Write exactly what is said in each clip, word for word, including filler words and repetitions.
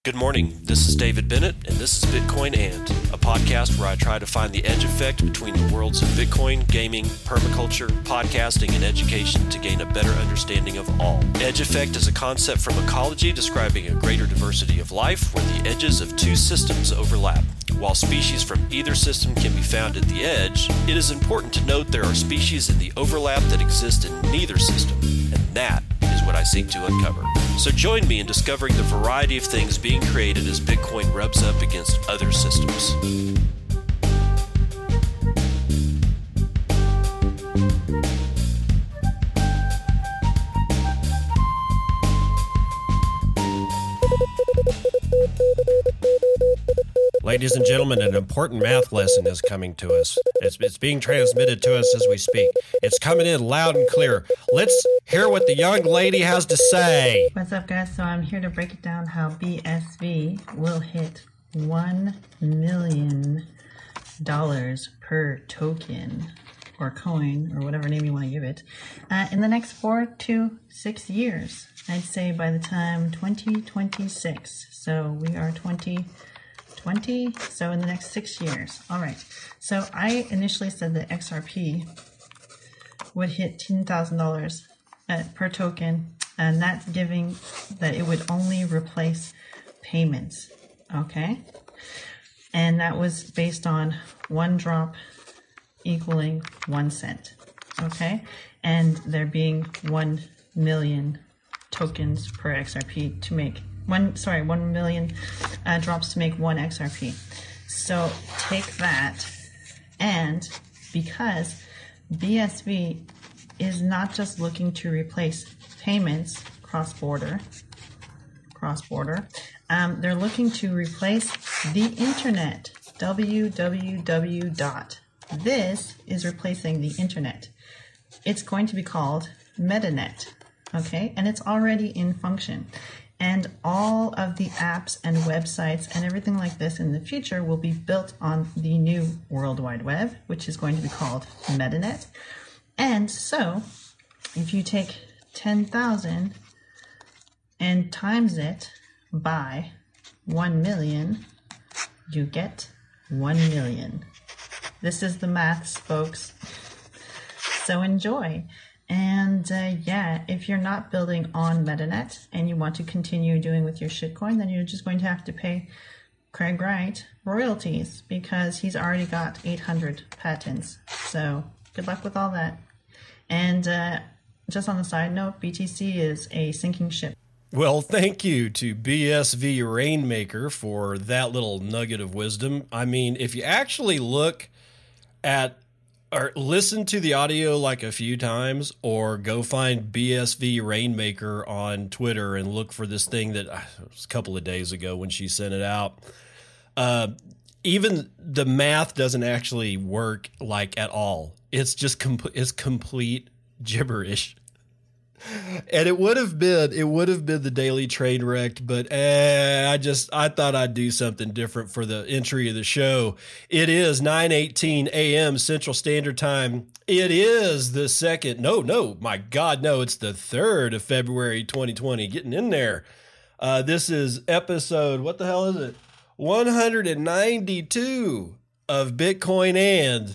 Good morning, this is David Bennett, and this is Bitcoin And, a podcast where I try to find the edge effect between the worlds of Bitcoin, gaming, permaculture, podcasting, and education to gain a better understanding of all. Edge effect is a concept from ecology describing a greater diversity of life where the edges of two systems overlap. While species from either system can be found at the edge, it is important to note there are species in the overlap that exist in neither system, and that is what I seek to uncover. So join me in discovering the variety of things being created as Bitcoin rubs up against other systems. Ladies and gentlemen, an important math lesson is coming to us. It's, it's being transmitted to us as we speak. It's coming in loud and clear. Let's hear what the young lady has to say. What's up, guys? So I'm here to break it down how B S V will hit one million dollars per token or coin or whatever name you want to give it uh, in the next four to six years. I'd say by the time twenty twenty-six. So we are twenty twenty, so in the next six years. All right. So I initially said that X R P would hit ten thousand dollars uh, per token, and that's giving that it would only replace payments. Okay. And that was based on one drop equaling one cent. Okay. And there being one million tokens per X R P to make one, sorry, one million uh, drops to make one X R P. So take that, and because B S V is not just looking to replace payments cross-border, cross-border, um, they're looking to replace the internet, w w w dot. This is replacing the internet. It's going to be called MetaNet, okay? And it's already in function. And all of the apps and websites and everything like this in the future will be built on the new World Wide Web, which is going to be called MetaNet. And so, if you take ten thousand and times it by one million, you get one million. This is the maths, folks. So enjoy. And uh, yeah, if you're not building on MetaNet and you want to continue doing with your shitcoin, then you're just going to have to pay Craig Wright royalties because he's already got eight hundred patents. So good luck with all that. And uh, just on the side note, B T C is a sinking ship. Well, thank you to B S V Rainmaker for that little nugget of wisdom. I mean, if you actually look at or listen to the audio like a few times, or go find B S V Rainmaker on Twitter and look for this thing that uh, it was a couple of days ago when she sent it out. Uh, even the math doesn't actually work like at all. It's just com- it's complete gibberish. And it would have been, it would have been the Daily Train Wreck, but eh, I just, I thought I'd do something different for the entry of the show. It is nine eighteen a.m. Central Standard Time. It is the second, no, no, my God, no, it's the third of February, twenty twenty, getting in there. Uh, this is episode, what the hell is it? one ninety-two of Bitcoin And.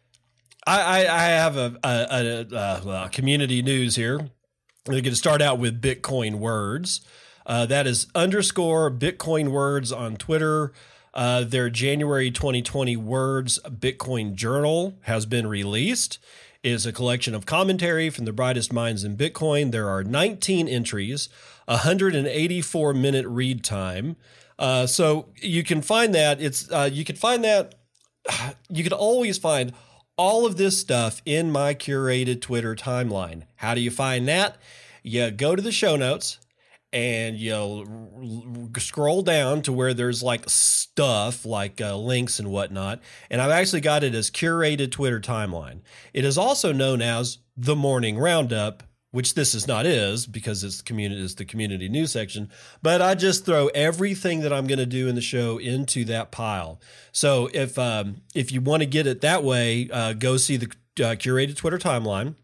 I, I, I have a, a, a, a community news here. We're going to start out with Bitcoin Words. Uh, that is underscore Bitcoin Words on Twitter. Uh, their January twenty twenty Words Bitcoin Journal has been released. It is a collection of commentary from the brightest minds in Bitcoin. There are nineteen entries, one hundred eighty-four minute read time. Uh, so you can find that. It's uh, you can find that. You can always find all of this stuff in my curated Twitter timeline. How do you find that? You go to the show notes and you'll scroll down to where there's like stuff like uh, links and whatnot. And I've actually got it as curated Twitter timeline. It is also known as the Morning Roundup, which this is not is because it's community is the community news section. But I just throw everything that I'm going to do in the show into that pile. So if um, if you want to get it that way, uh, go see the uh, curated Twitter timeline.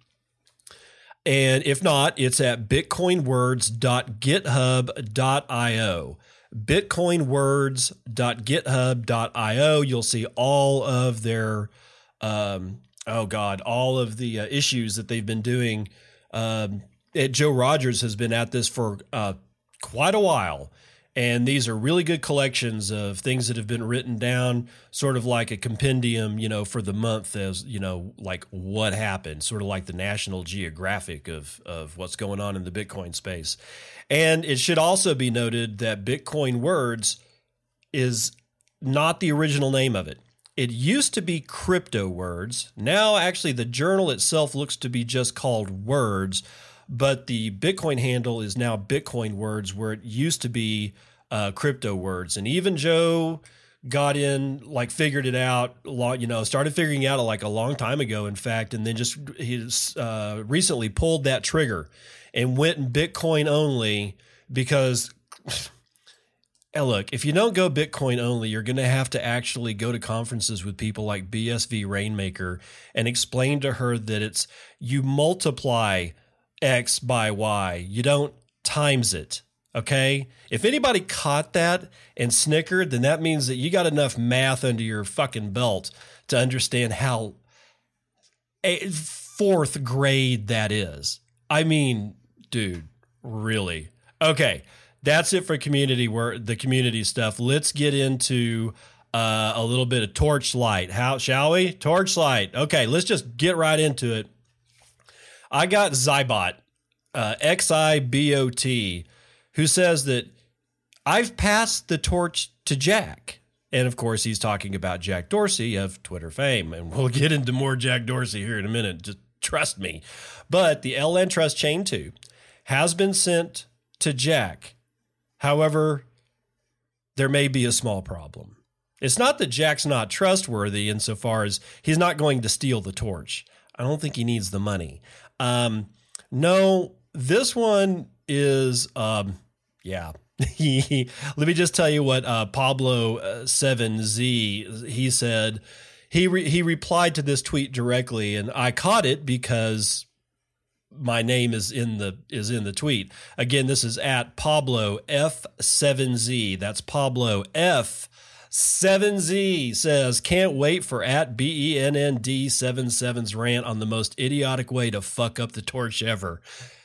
And if not, it's at bitcoin words dot github dot io. bitcoin words dot github dot io. You'll see all of their, um, oh God, all of the uh, issues that they've been doing. Um, it, Joe Rogers has been at this for uh, quite a while. And these are really good collections of things that have been written down, sort of like a compendium, you know, for the month as, you know, like what happened, sort of like the National Geographic of, of what's going on in the Bitcoin space. And it should also be noted that Bitcoin Words is not the original name of it. It used to be Crypto Words. Now, actually, the journal itself looks to be just called Words, but the Bitcoin handle is now Bitcoin Words, where it used to be uh, Crypto Words. And even Joe got in, like figured it out, you know, started figuring out like a long time ago, in fact, and then just he uh, recently pulled that trigger and went in Bitcoin only because, hey, look, if you don't go Bitcoin only, you're going to have to actually go to conferences with people like B S V Rainmaker and explain to her that it's you multiply X by Y. You don't times it. Okay. If anybody caught that and snickered, then that means that you got enough math under your fucking belt to understand how a fourth grade that is. I mean, dude, really? Okay. That's it for community work, the community stuff. Let's get into uh, a little bit of Torchlight. How shall we? Torchlight. Okay. Let's just get right into it. I got Xibot, uh, X I B O T, who says that I've passed the torch to Jack. And of course, he's talking about Jack Dorsey of Twitter fame. And we'll get into more Jack Dorsey here in a minute. Just trust me. But the L N Trust Chain two has been sent to Jack. However, there may be a small problem. It's not that Jack's not trustworthy insofar as he's not going to steal the torch. I don't think he needs the money. Um, no, this one is, um, yeah. Let me just tell you what uh, Pablo seven Z, he said. He re- he replied to this tweet directly, and I caught it because my name is in the is in the tweet. Again, this is at Pablo F seven Z. That's Pablo F seven Z says, can't wait for at B E N N D seventy-seven's rant on the most idiotic way to fuck up the torch ever.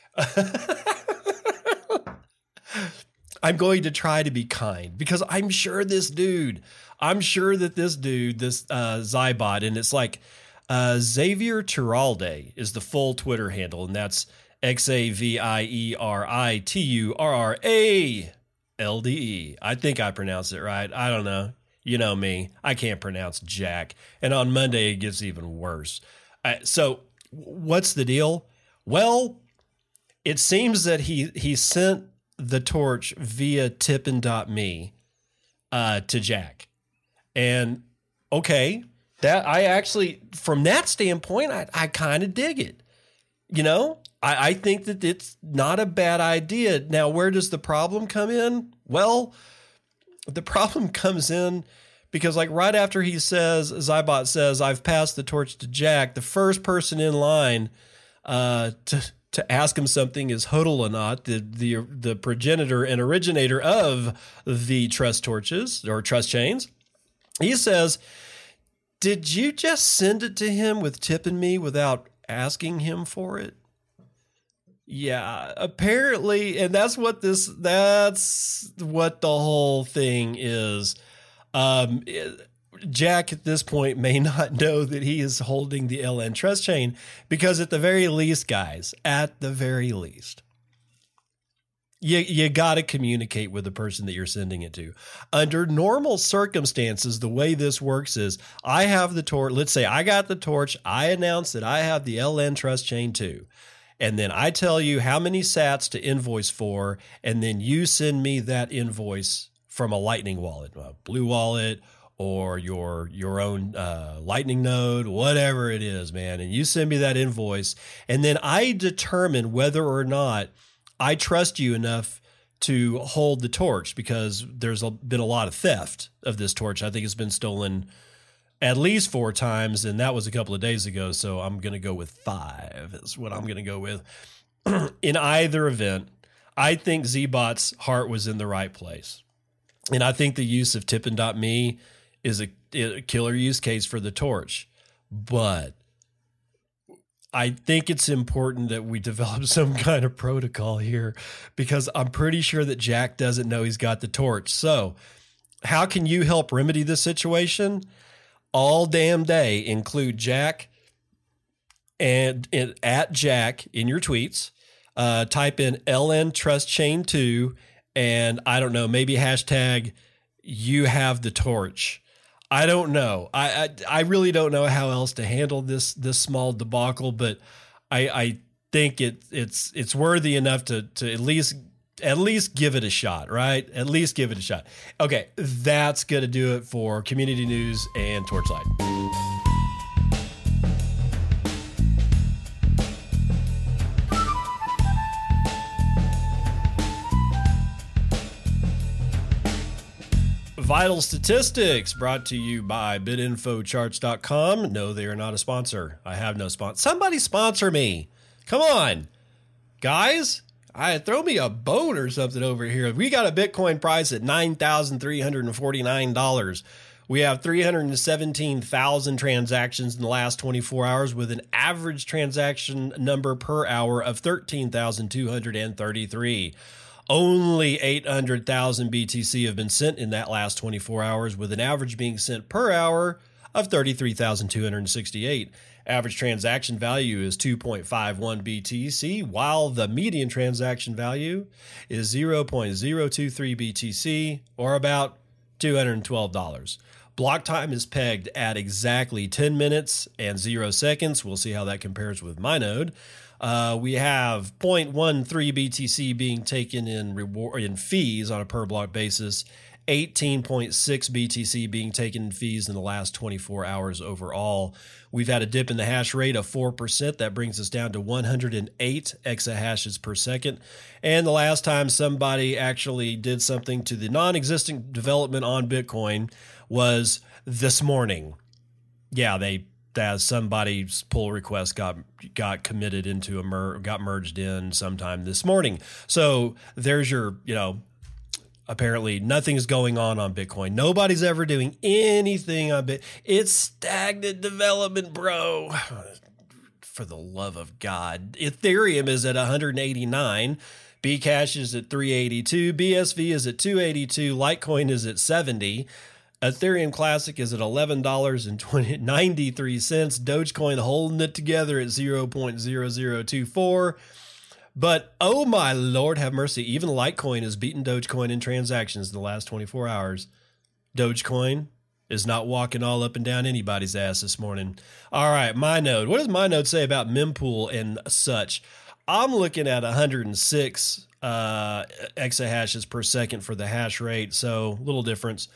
I'm going to try to be kind because I'm sure this dude, I'm sure that this dude, this uh, Xibot, and it's like uh, Xavier Turalde is the full Twitter handle, and that's X A V I E R I T U R R A L D E. I think I pronounced it right. I don't know. You know me. I can't pronounce Jack. And on Monday, it gets even worse. Uh, so what's the deal? Well, it seems that he he sent the torch via tippin dot me uh, to Jack. And okay, that I actually, from that standpoint, I, I kind of dig it. You know, I, I think that it's not a bad idea. Now, where does the problem come in? Well, the problem comes in because, like, right after he says, Xibot says, I've passed the torch to Jack, the first person in line uh, to to ask him something is Hodlonaut, the, the the progenitor and originator of the trust torches or trust chains. He says, did you just send it to him with tipping me without asking him for it? Yeah, apparently, and that's what this, that's what the whole thing is. Um, it, Jack at this point may not know that he is holding the L N Trust Chain because at the very least, guys, at the very least, you, you got to communicate with the person that you're sending it to. Under normal circumstances, the way this works is I have the torch. Let's say I got the torch. I announce that I have the L N Trust Chain too. And then I tell you how many sats to invoice for, and then you send me that invoice from a Lightning wallet, a Blue Wallet, or your your own uh, Lightning node, whatever it is, man. And you send me that invoice, and then I determine whether or not I trust you enough to hold the torch, because there's a, been a lot of theft of this torch. I think it's been stolen at least four times, and that was a couple of days ago, so I'm going to go with five is what I'm going to go with. In either event, I think Xibot's heart was in the right place. And I think the use of tippin dot me is a, a killer use case for the torch. But I think it's important that we develop some kind of protocol here, because I'm pretty sure that Jack doesn't know he's got the torch. So how can you help remedy this situation? All damn day include Jack and, and at Jack in your tweets. Uh, type in L N Trust Chain two, and I don't know, maybe hashtag you have the torch. I don't know. I, I I really don't know how else to handle this this small debacle, but I I think it it's it's worthy enough to to at least at least give it a shot, right? At least give it a shot. Okay, that's gonna do it for Community News and Torchlight. Vital Statistics brought to you by bit info charts dot com. No, they are not a sponsor. I have no sponsor. Somebody sponsor me. Come on, guys. I throw me a bone or something over here. We got a Bitcoin price at nine thousand three hundred forty-nine dollars. We have three hundred seventeen thousand transactions in the last twenty-four hours with an average transaction number per hour of thirteen thousand two hundred thirty-three. Only eight hundred thousand B T C have been sent in that last twenty-four hours, with an average being sent per hour of thirty-three thousand two hundred sixty-eight. Average transaction value is two point five one B T C, while the median transaction value is zero point zero two three B T C, or about two hundred twelve dollars. Block time is pegged at exactly ten minutes and zero seconds. We'll see how that compares with MyNode. Uh, we have zero point one three B T C being taken in reward in fees on a per block basis, eighteen point six B T C being taken in fees in the last twenty-four hours overall. We've had a dip in the hash rate of four percent. That brings us down to one hundred eight exahashes per second. And the last time somebody actually did something to the non-existent development on Bitcoin was this morning. Yeah, they as somebody's pull request got got committed into a mer- got merged in sometime this morning. So there's your, you know, apparently nothing's going on on Bitcoin. Nobody's ever doing anything on Bitcoin. It's stagnant development, bro. For the love of God. Ethereum is at one hundred eighty-nine. Bcash is at three eighty-two. B S V is at two eighty-two. Litecoin is at seventy. Ethereum Classic is at eleven dollars and ninety-three cents. Dogecoin holding it together at zero point zero zero two four. But, oh my Lord, have mercy. Even Litecoin has beaten Dogecoin in transactions in the last twenty-four hours. Dogecoin is not walking all up and down anybody's ass this morning. All right, MyNode. What does MyNode say about mempool and such? I'm looking at one hundred six uh, exahashes per second for the hash rate, so little difference.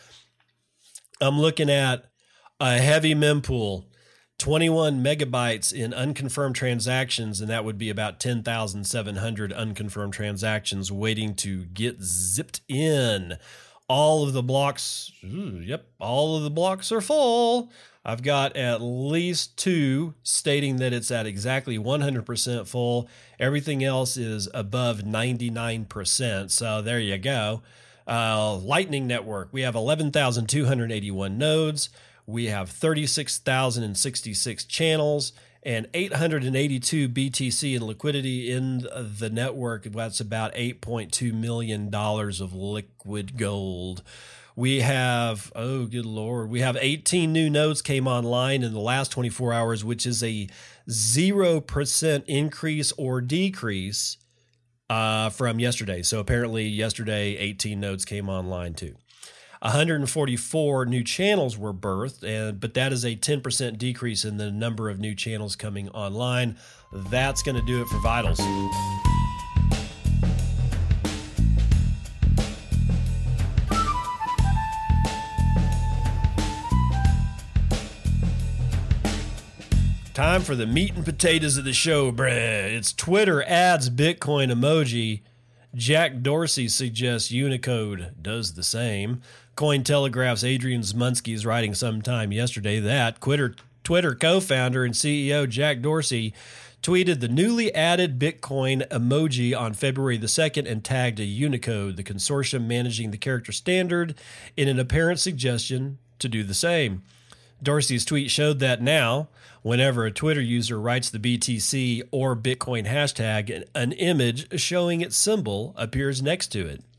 I'm looking at a heavy mempool, twenty-one megabytes in unconfirmed transactions, and that would be about ten thousand seven hundred unconfirmed transactions waiting to get zipped in. All of the blocks, ooh, yep, all of the blocks are full. I've got at least two stating that it's at exactly one hundred percent full. Everything else is above ninety-nine percent, so there you go. Uh, Lightning Network, we have eleven thousand two hundred eighty-one nodes. We have thirty-six thousand sixty-six channels and eight hundred eighty-two B T C in liquidity in the network. That's about eight point two million dollars of liquid gold. We have, oh, good Lord, we have eighteen new nodes came online in the last twenty-four hours, which is a zero percent increase or decrease Uh, from yesterday. So apparently yesterday, eighteen nodes came online too. one hundred forty-four new channels were birthed, and but that is a ten percent decrease in the number of new channels coming online. That's going to do it for Vitals. Time for the meat and potatoes of the show, bruh. It's Twitter adds Bitcoin emoji. Jack Dorsey suggests Unicode does the same. Cointelegraph's Adrian Zmunsky is writing sometime yesterday that Twitter, Twitter co-founder and C E O Jack Dorsey tweeted the newly added Bitcoin emoji on February the second and tagged a Unicode, the consortium managing the character standard, in an apparent suggestion to do the same. Dorsey's tweet showed that now, whenever a Twitter user writes the B T C or Bitcoin hashtag, an image showing its symbol appears next to it.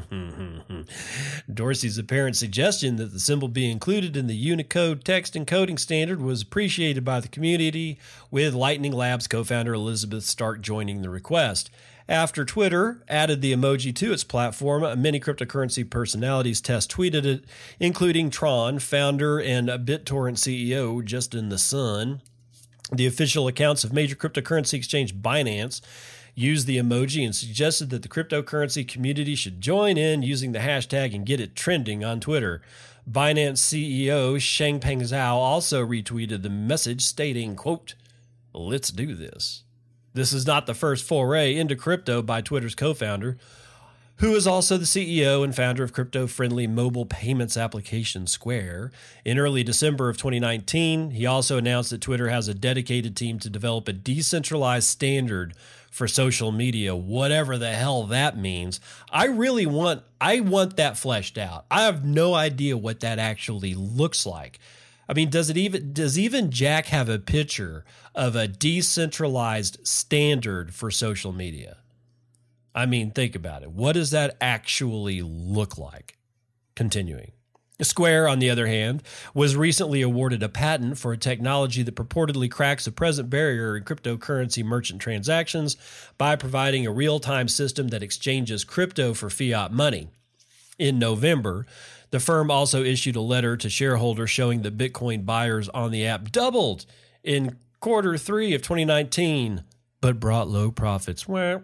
Dorsey's apparent suggestion that the symbol be included in the Unicode text encoding standard was appreciated by the community, with Lightning Labs co-founder Elizabeth Stark joining the request. After Twitter added the emoji to its platform, many cryptocurrency personalities test tweeted it, including Tron, founder and BitTorrent C E O Justin the Sun. The official accounts of major cryptocurrency exchange Binance used the emoji and suggested that the cryptocurrency community should join in using the hashtag and get it trending on Twitter. Binance C E O Changpeng Zhao also retweeted the message stating, quote, "Let's do this." This is not the first foray into crypto by Twitter's co-founder, who is also the C E O and founder of crypto-friendly mobile payments application Square. In early December of twenty nineteen, he also announced that Twitter has a dedicated team to develop a decentralized standard for social media, whatever the hell that means. I really want, I want that fleshed out. I have no idea what that actually looks like. I mean, does it even, does even Jack have a picture of a decentralized standard for social media? I mean, think about it. What does that actually look like? Continuing. Square, on the other hand, was recently awarded a patent for a technology that purportedly cracks a present barrier in cryptocurrency merchant transactions by providing a real-time system that exchanges crypto for fiat money. In November, the firm also issued a letter to shareholders showing that Bitcoin buyers on the app doubled in quarter three of twenty nineteen, but brought low profits.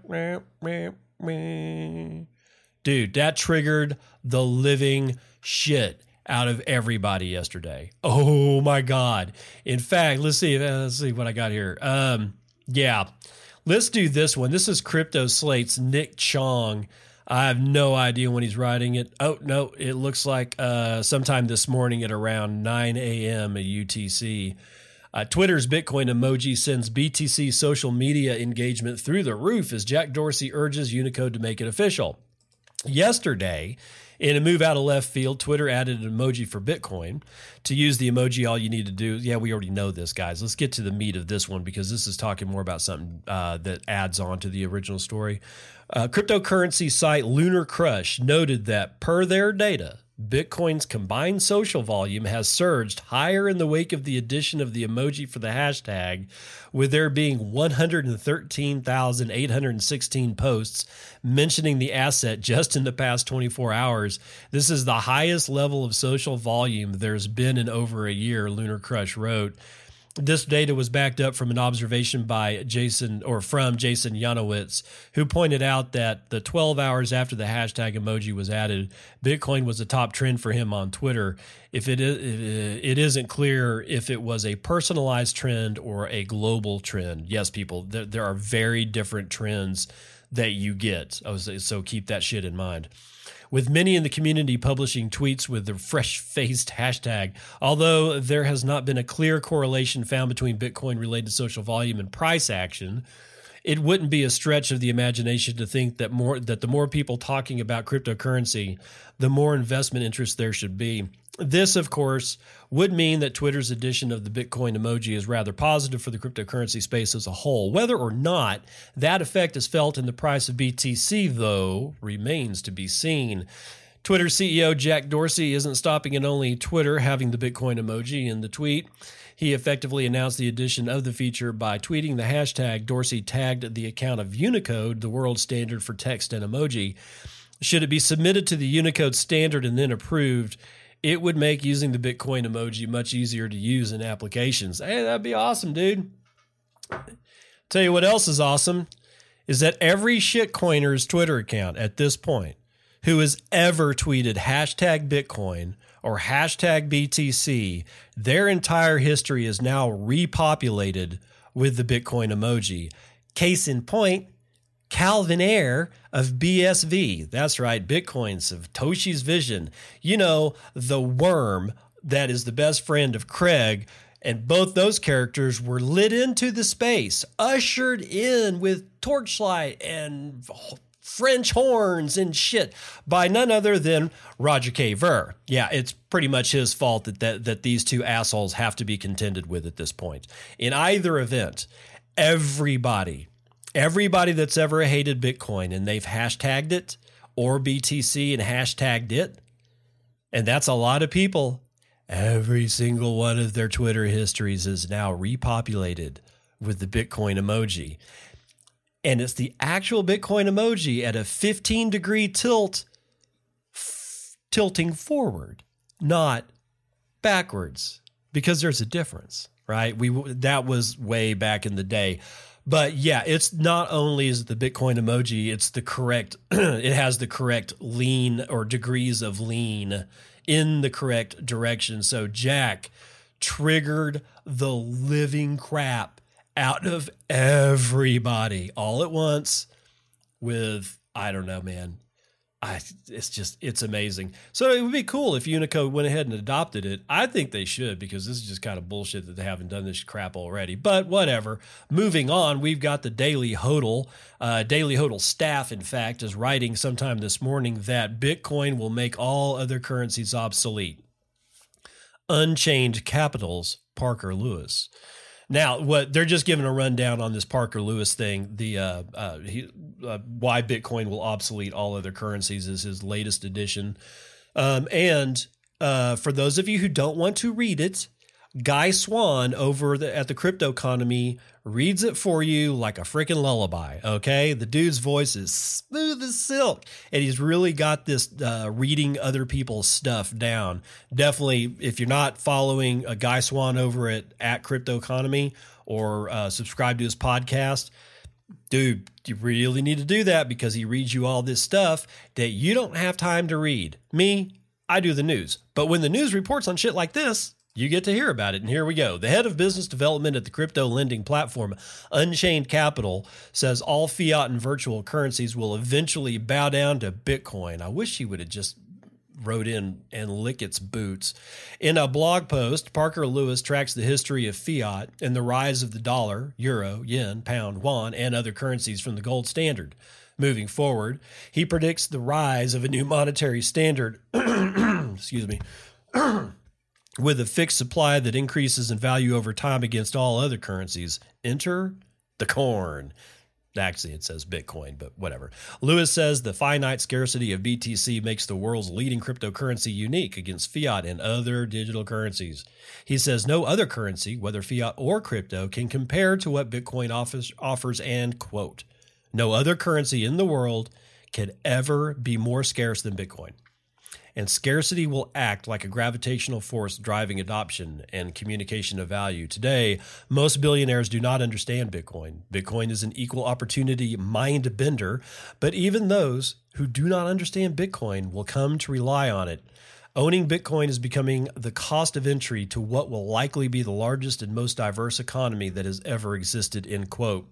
Dude, that triggered the living shit out of everybody yesterday. Oh my God. In fact, let's see, let's see what I got here. Um, yeah, let's do this one. This is Crypto Slate's Nick Chong. I have no idea when he's writing it. Oh, no, it looks like uh, sometime this morning at around nine a.m. at U T C. Uh, Twitter's Bitcoin emoji sends B T C social media engagement through the roof as Jack Dorsey urges Unicode to make it official. Yesterday, in a move out of left field, Twitter added an emoji for Bitcoin. To use the emoji, all you need to do, yeah, we already know this, guys. Let's get to the meat of this one because this is talking more about something uh, that adds on to the original story. Uh, cryptocurrency site Lunar Crush noted that per their data, Bitcoin's combined social volume has surged higher in the wake of the addition of the emoji for the hashtag, with there being one hundred thirteen thousand eight hundred sixteen posts mentioning the asset just in the past twenty-four hours. This is the highest level of social volume there's been in over a year, Lunar Crush wrote. This data was backed up from an observation by Jason or from Jason Yanowitz, who pointed out that the twelve hours after the hashtag emoji was added, Bitcoin was a top trend for him on Twitter. If it is, it isn't clear if it was a personalized trend or a global trend. Yes, people, there, there are very different trends that you get. So keep that shit in mind. With many in the community publishing tweets with the fresh-faced hashtag, although there has not been a clear correlation found between Bitcoin-related social volume and price action, it wouldn't be a stretch of the imagination to think that more that the more people talking about cryptocurrency, the more investment interest there should be. This, of course, would mean that Twitter's addition of the Bitcoin emoji is rather positive for the cryptocurrency space as a whole. Whether or not that effect is felt in the price of B T C, though, remains to be seen. Twitter C E O Jack Dorsey isn't stopping at only Twitter having the Bitcoin emoji in the tweet. He effectively announced the addition of the feature by tweeting the hashtag. Dorsey tagged the account of Unicode, the world standard for text and emoji. Should it be submitted to the Unicode standard and then approved, it would make using the Bitcoin emoji much easier to use in applications. Hey, that'd be awesome, dude. Tell you what else is awesome is that every shitcoiner's Twitter account at this point who has ever tweeted hashtag Bitcoin or hashtag B T C, their entire history is now repopulated with the Bitcoin emoji. Case in point, Calvin Ayre of B S V. That's right, Bitcoin's of Satoshi's Vision. You know, the worm that is the best friend of Craig And both those characters were lit into the space, ushered in with torchlight and French horns and shit by none other than Roger K. Ver. Yeah, it's pretty much his fault that, that, that these two assholes have to be contended with at this point. In either event, everybody, everybody that's ever hated Bitcoin and they've hashtagged it or B T C and hashtagged it, and that's a lot of people. Every single one of their Twitter histories is now repopulated with the Bitcoin emoji. And it's the actual Bitcoin emoji at a fifteen degree tilt, f- tilting forward, not backwards, because there's a difference, right? We that was way back in the day. But yeah, it's not only is it the Bitcoin emoji, it's the correct, it has the correct lean or degrees of lean in the correct direction. So Jack triggered the living crap out of everybody all at once with, I don't know, man. I, it's just, it's amazing. So it would be cool if Unicode went ahead and adopted it. I think they should, because this is just kind of bullshit that they haven't done this crap already. But whatever. Moving on, we've got the Daily Hodl. Uh, Daily Hodl staff, in fact, is writing sometime this morning that Bitcoin will make all other currencies obsolete. Unchained Capital's Parker Lewis. Now, what they're just giving a rundown on this Parker Lewis thing. The uh, uh, he, uh, why Bitcoin will obsolete all other currencies is his latest edition. Um, and uh, for those of you who don't want to read it, Guy Swan over the, at the Crypto Economy reads it for you like a freaking lullaby. Okay, the dude's voice is smooth as silk, and he's really got this uh, reading other people's stuff down. Definitely, if you're not following a Guy Swan over at at Crypto Economy or uh, subscribe to his podcast, dude, you really need to do that, because he reads you all this stuff that you don't have time to read. Me, I do the news, but when the news reports on shit like this, you get to hear about it, and here we go. The head of business development at the crypto lending platform Unchained Capital says all fiat and virtual currencies will eventually bow down to Bitcoin. I wish he would have just wrote in and lick its boots. In a blog post, Parker Lewis tracks the history of fiat and the rise of the dollar, euro, yen, pound, won, and other currencies from the gold standard. Moving forward, he predicts the rise of a new monetary standard. Excuse me. With a fixed supply that increases in value over time against all other currencies. Enter the corn. Actually, it says Bitcoin, but whatever. Lewis says the finite scarcity of B T C makes the world's leading cryptocurrency unique against fiat and other digital currencies. He says no other currency, whether fiat or crypto, can compare to what Bitcoin offers, offers and, quote, no other currency in the world can ever be more scarce than Bitcoin. And scarcity will act like a gravitational force driving adoption and communication of value. Today, most billionaires do not understand Bitcoin. Bitcoin is an equal opportunity mind bender, but even those who do not understand Bitcoin will come to rely on it. Owning Bitcoin is becoming the cost of entry to what will likely be the largest and most diverse economy that has ever existed, end quote.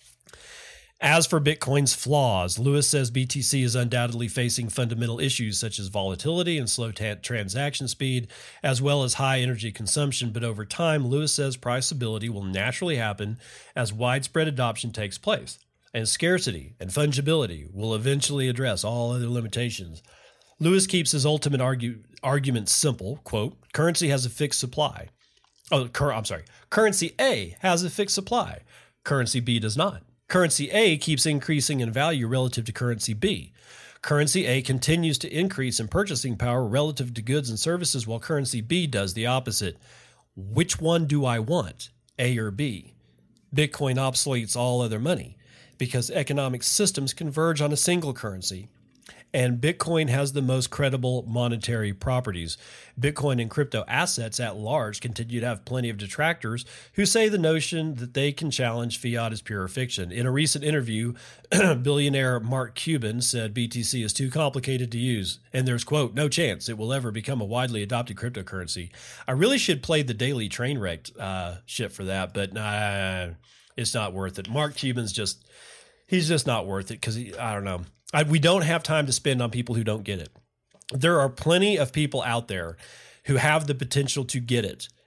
As for Bitcoin's flaws, Lewis says B T C is undoubtedly facing fundamental issues such as volatility and slow ta- transaction speed, as well as high energy consumption. But over time, Lewis says price stability will naturally happen as widespread adoption takes place, and scarcity and fungibility will eventually address all other limitations. Lewis keeps his ultimate argue, argument simple, quote, currency has a fixed supply. Oh, cur- I'm sorry. Currency A has a fixed supply. Currency B does not. Currency A keeps increasing in value relative to currency B. Currency A continues to increase in purchasing power relative to goods and services, while currency B does the opposite. Which one do I want, A or B? Bitcoin obsoletes all other money because economic systems converge on a single currency. And Bitcoin has the most credible monetary properties. Bitcoin and crypto assets at large continue to have plenty of detractors who say the notion that they can challenge fiat is pure fiction. In a recent interview, billionaire Mark Cuban said B T C is too complicated to use, and there's, quote, no chance it will ever become a widely adopted cryptocurrency. I really should play the daily train wreck uh, shit for that, but nah, it's not worth it. Mark Cuban's just, he's just not worth it because, I don't know. I, we don't have time to spend on people who don't get it. There are plenty of people out there who have the potential to get it,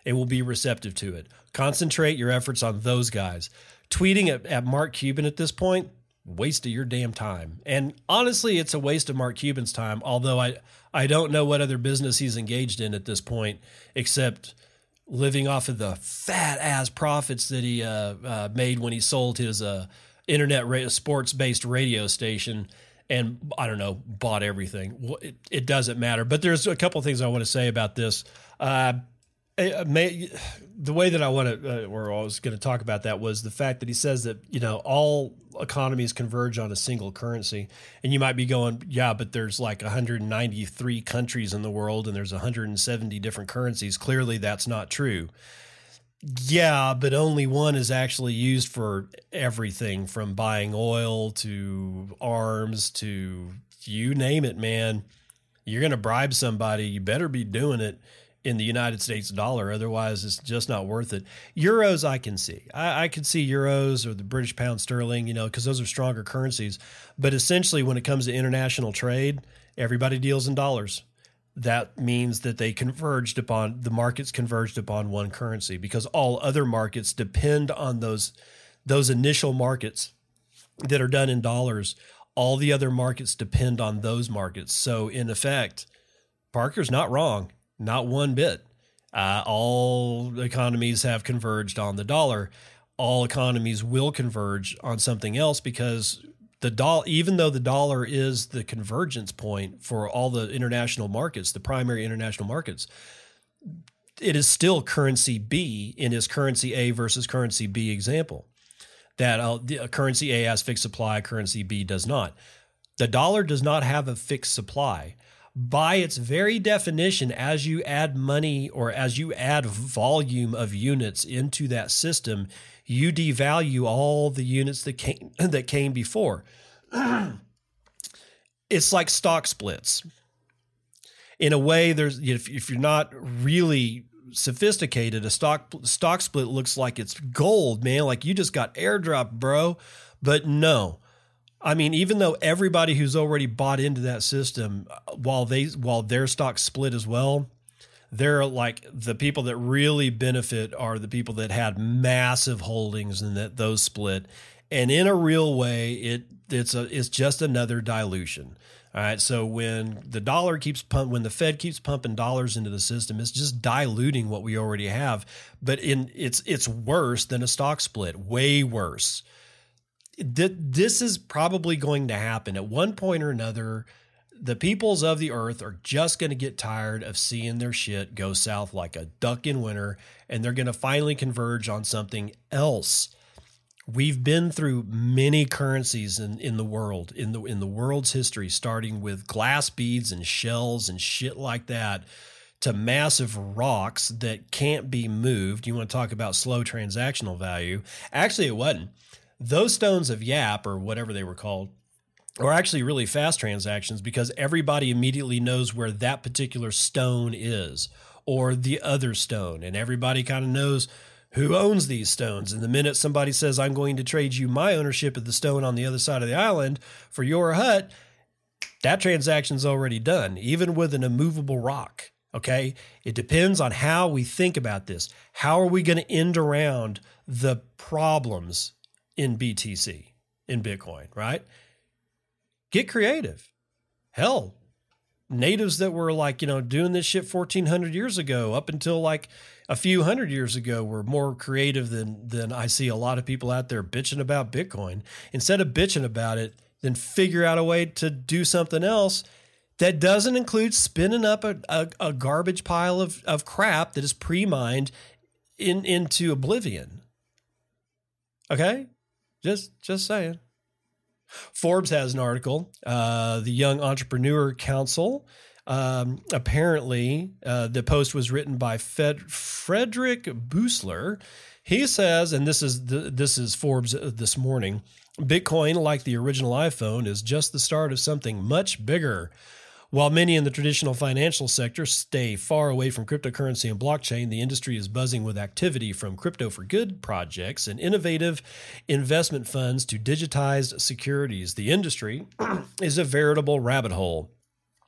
and will be receptive to it. Concentrate your efforts on those guys. Tweeting at, at Mark Cuban at this point, waste of your damn time. And honestly, it's a waste of Mark Cuban's time, although I, I don't know what other business he's engaged in at this point, except living off of the fat-ass profits that he uh, uh, made when he sold his uh, internet ra- sports-based radio station and, I don't know, bought everything. It, it doesn't matter. But there's a couple of things I want to say about this. Uh, it may, the way that I want to, uh, or I was going to talk about that was the fact that he says that, you know, all economies converge on a single currency. And you might be going, yeah, but there's like one hundred ninety-three countries in the world and there's one hundred seventy different currencies. Clearly that's not true. Yeah, but only one is actually used for everything from buying oil to arms to you name it, man. You're going to bribe somebody. You better be doing it in the United States dollar. Otherwise, it's just not worth it. Euros, I can see. I, I can see euros or the British pound sterling, you know, because those are stronger currencies. But essentially, when it comes to international trade, everybody deals in dollars. That means that they converged upon, the markets converged upon one currency because all other markets depend on those, those initial markets that are done in dollars. All the other markets depend on those markets. So in effect, Parker's not wrong. Not one bit. Uh, all economies have converged on the dollar. All economies will converge on something else because the dollar, even though the dollar is the convergence point for all the international markets, the primary international markets, it is still currency B in his currency A versus currency B example. That uh, the, currency A has fixed supply, currency B does not. The dollar does not have a fixed supply. By its very definition, as you add money or as you add volume of units into that system, you devalue all the units that came that came before. It's like stock splits. In a way, there's if, if you're not really sophisticated, a stock stock split looks like it's gold, man. Like you just got airdropped, bro. But no. I mean, even though everybody who's already bought into that system, while they while their stock split as well, they're like the people that really benefit are the people that had massive holdings and that those split. And in a real way, it it's a it's just another dilution. All right. So when the dollar keeps pump, when the Fed keeps pumping dollars into the system, it's just diluting what we already have. But in it's it's worse than a stock split, way worse. This is probably going to happen at one point or another. The peoples of the earth are just going to get tired of seeing their shit go south like a duck in winter, and they're going to finally converge on something else. We've been through many currencies in, in the world, in the in the world's history, starting with glass beads and shells and shit like that, to massive rocks that can't be moved. You want to talk about slow transactional value? Actually, it wasn't. Those stones of Yap, or whatever they were called, are actually really fast transactions because everybody immediately knows where that particular stone is or the other stone. And everybody kind of knows who owns these stones. And the minute somebody says, I'm going to trade you my ownership of the stone on the other side of the island for your hut, that transaction's already done, even with an immovable rock. Okay. It depends on how we think about this. How are we going to end around the problems in B T C, in Bitcoin, right? Get creative. Hell, natives that were like, you know, doing this shit fourteen hundred years ago, up until like a few hundred years ago, were more creative than, than I see a lot of people out there bitching about Bitcoin. Instead of bitching about it, then figure out a way to do something else that doesn't include spinning up a, a, a garbage pile of, of crap that is pre-mined in, into oblivion. Okay? Just, just saying. Forbes has an article, uh, the Young Entrepreneur Council. Um, apparently, uh, the post was written by Fed, Frederick Bussler. He says, and this is the, this is Forbes this morning, Bitcoin, like the original iPhone, is just the start of something much bigger. While many in the traditional financial sector stay far away from cryptocurrency and blockchain, the industry is buzzing with activity from crypto for good projects and innovative investment funds to digitized securities. The industry is a veritable rabbit hole.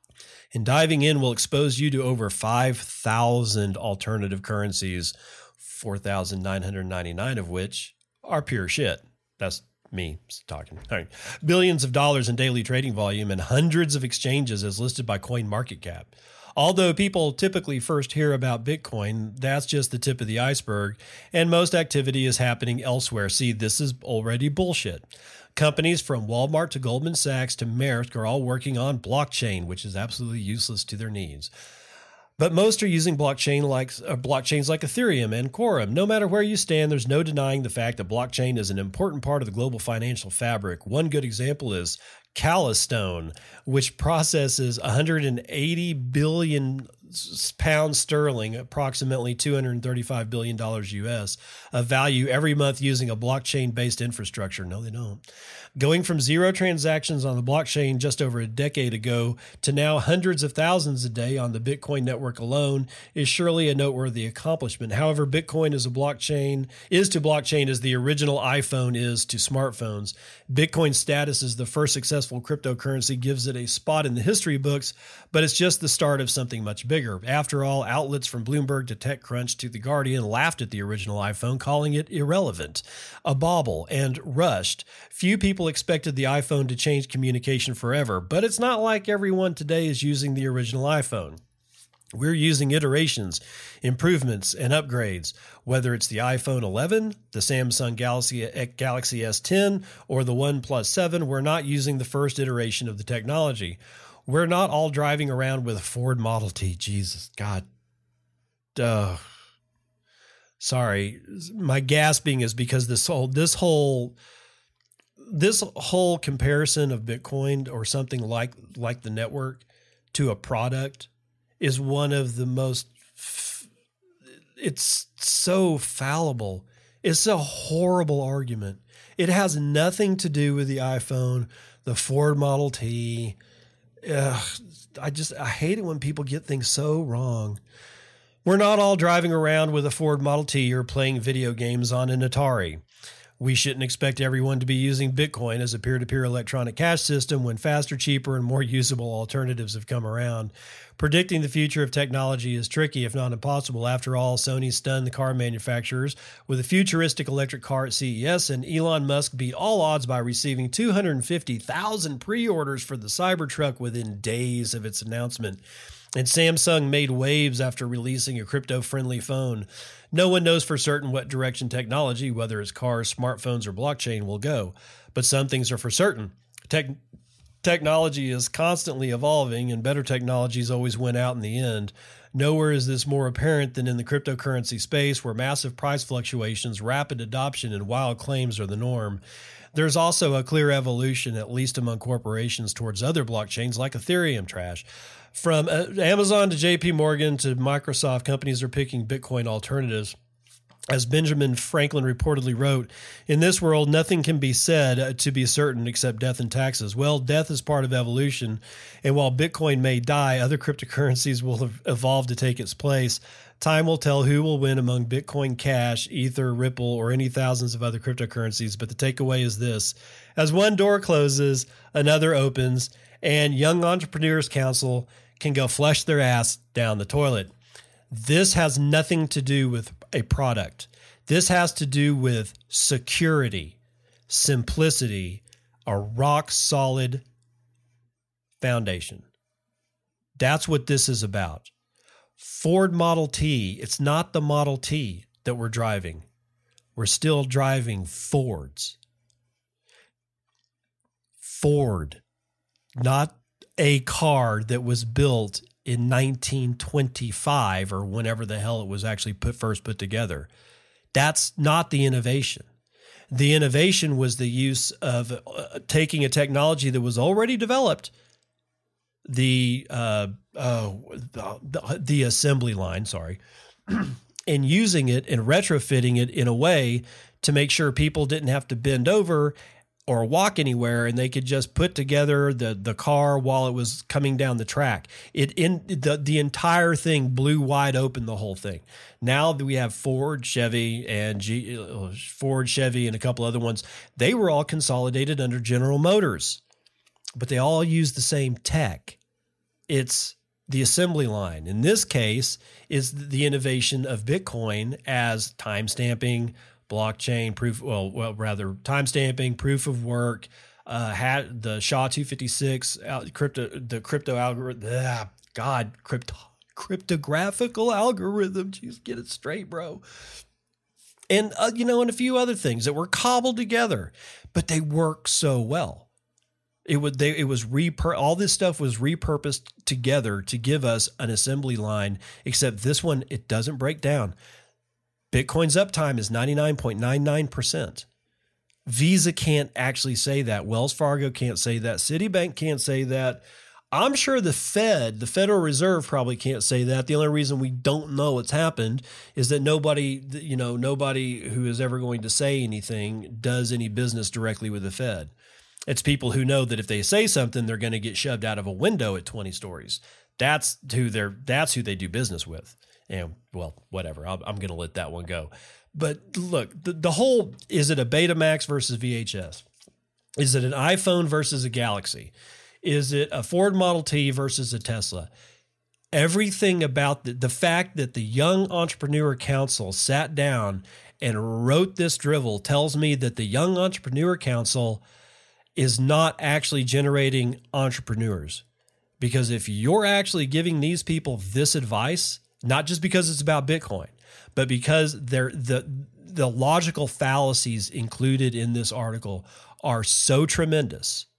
And diving in will expose you to over five thousand alternative currencies, four thousand nine hundred ninety-nine of which are pure shit. That's me talking. All right. Billions of dollars in daily trading volume and hundreds of exchanges as listed by CoinMarketCap. Although people typically first hear about Bitcoin, that's just the tip of the iceberg, and most activity is happening elsewhere. See, this is already bullshit. Companies from Walmart to Goldman Sachs to Maersk are all working on blockchain, which is absolutely useless to their needs. But most are using blockchain like uh, blockchains like Ethereum and Quorum. No matter where you stand, there's no denying the fact that blockchain is an important part of the global financial fabric. One good example is Calastone, which processes one hundred eighty billion pounds sterling, approximately two hundred thirty-five billion dollars U S, of value every month using a blockchain-based infrastructure. No, they don't. Going from zero transactions on the blockchain just over a decade ago to now hundreds of thousands a day on the Bitcoin network alone is surely a noteworthy accomplishment. However, Bitcoin is a blockchain is to blockchain as the original iPhone is to smartphones. Bitcoin's status as the first successful cryptocurrency gives it a spot in the history books, but it's just the start of something much bigger. After all, outlets from Bloomberg to TechCrunch to The Guardian laughed at the original iPhone, calling it irrelevant, a bauble, and rushed. Few people expected the iPhone to change communication forever, but it's not like everyone today is using the original iPhone. We're using iterations, improvements, and upgrades, whether it's the iPhone eleven, the Samsung Galaxy, Galaxy S ten, or the OnePlus seven. We're not using the first iteration of the technology. We're not all driving around with a Ford Model T. Jesus, God. Duh. Sorry. My gasping is because this whole, this whole, this whole comparison of Bitcoin or something like, like the network to a product is one of the most, it's so fallible. It's a horrible argument. It has nothing to do with the iPhone, the Ford Model T. Ugh, I just, I hate it when people get things so wrong. We're not all driving around with a Ford Model T or playing video games on an Atari. We shouldn't expect everyone to be using Bitcoin as a peer-to-peer electronic cash system when faster, cheaper, and more usable alternatives have come around. Predicting the future of technology is tricky, if not impossible. After all, Sony stunned the car manufacturers with a futuristic electric car at C E S, and Elon Musk beat all odds by receiving two hundred fifty thousand pre-orders for the Cybertruck within days of its announcement. And Samsung made waves after releasing a crypto-friendly phone. No one knows for certain what direction technology, whether it's cars, smartphones, or blockchain, will go. But some things are for certain. Tech technology is constantly evolving, and better technologies always win out in the end. Nowhere is this more apparent than in the cryptocurrency space, where massive price fluctuations, rapid adoption, and wild claims are the norm. There's also a clear evolution, at least among corporations, towards other blockchains like Ethereum trash. From Amazon to J P Morgan to Microsoft, companies are picking Bitcoin alternatives. As Benjamin Franklin reportedly wrote, in this world, nothing can be said to be certain except death and taxes. Well, death is part of evolution, and while Bitcoin may die, other cryptocurrencies will evolve to take its place. Time will tell who will win among Bitcoin Cash, Ether, Ripple, or any thousands of other cryptocurrencies, but the takeaway is this. As one door closes, another opens, and Young Entrepreneurs Council can go flush their ass down the toilet. This has nothing to do with a product. This has to do with security, simplicity, a rock solid foundation. That's what this is about. Ford Model T, it's not the Model T that we're driving. We're still driving Fords. Ford, not a car that was built in nineteen twenty-five or whenever the hell it was actually put first put together. That's not the innovation. The innovation was the use of uh, taking a technology that was already developed, the uh, uh, the, the assembly line, sorry, and using it and retrofitting it in a way to make sure people didn't have to bend over or walk anywhere, and they could just put together the the car while it was coming down the track. It in the the entire thing blew wide open the whole thing. Now that we have Ford, Chevy, and G, Ford, Chevy, and a couple other ones, they were all consolidated under General Motors, but they all use the same tech. It's the assembly line. In this case, is the innovation of Bitcoin as timestamping, blockchain proof, well, well rather timestamping, proof of work, uh, had the S H A two fifty-six uh, crypto, the crypto algorithm. Ah, God, crypto, cryptographical algorithm. Jeez, get it straight, bro. And uh, you know, and a few other things that were cobbled together, but they work so well. It would they it was repur all this stuff was repurposed together to give us an assembly line, except this one, it doesn't break down. Bitcoin's uptime is ninety-nine point nine nine percent. Visa can't actually say that. Wells Fargo can't say that. Citibank can't say that. I'm sure the Fed, the Federal Reserve, probably can't say that. The only reason we don't know what's happened is that nobody, you know, nobody who is ever going to say anything does any business directly with the Fed. It's people who know that if they say something, they're going to get shoved out of a window at twenty stories. That's who they're, that's who they do business with. And well, whatever, I'll, I'm going to let that one go. But look, the, the whole, is it a Betamax versus V H S? Is it an iPhone versus a Galaxy? Is it a Ford Model T versus a Tesla? Everything about the, the fact that the Young Entrepreneur Council sat down and wrote this drivel tells me that the Young Entrepreneur Council is not actually generating entrepreneurs. Because if you're actually giving these people this advice, not just because it's about Bitcoin, but because they're the the logical fallacies included in this article are so tremendous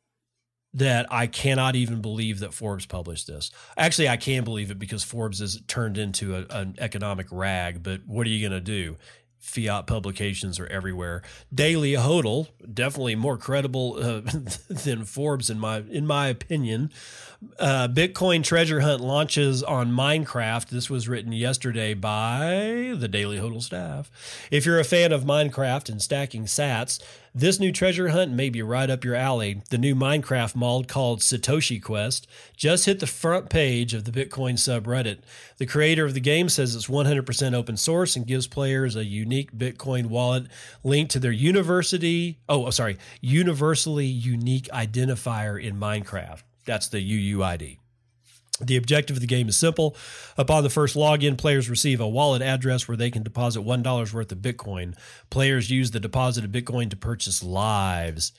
that I cannot even believe that Forbes published this. Actually, I can believe it because Forbes has turned into a, an economic rag, but what are you going to do? Fiat publications are everywhere. Daily Hodl, definitely more credible uh, than Forbes in my in my opinion. Uh, Bitcoin treasure hunt launches on Minecraft. This was written yesterday by the Daily Hodl staff. If you're a fan of Minecraft and stacking sats, this new treasure hunt may be right up your alley. The new Minecraft mod called Satoshi Quest just hit the front page of the Bitcoin subreddit. The creator of the game says it's one hundred percent open source and gives players a unique Bitcoin wallet linked to their university. Oh, sorry, universally unique identifier in Minecraft. That's the U U I D. The objective of the game is simple. Upon the first login, players receive a wallet address where they can deposit one dollar's worth of Bitcoin. Players use the deposited Bitcoin to purchase lives.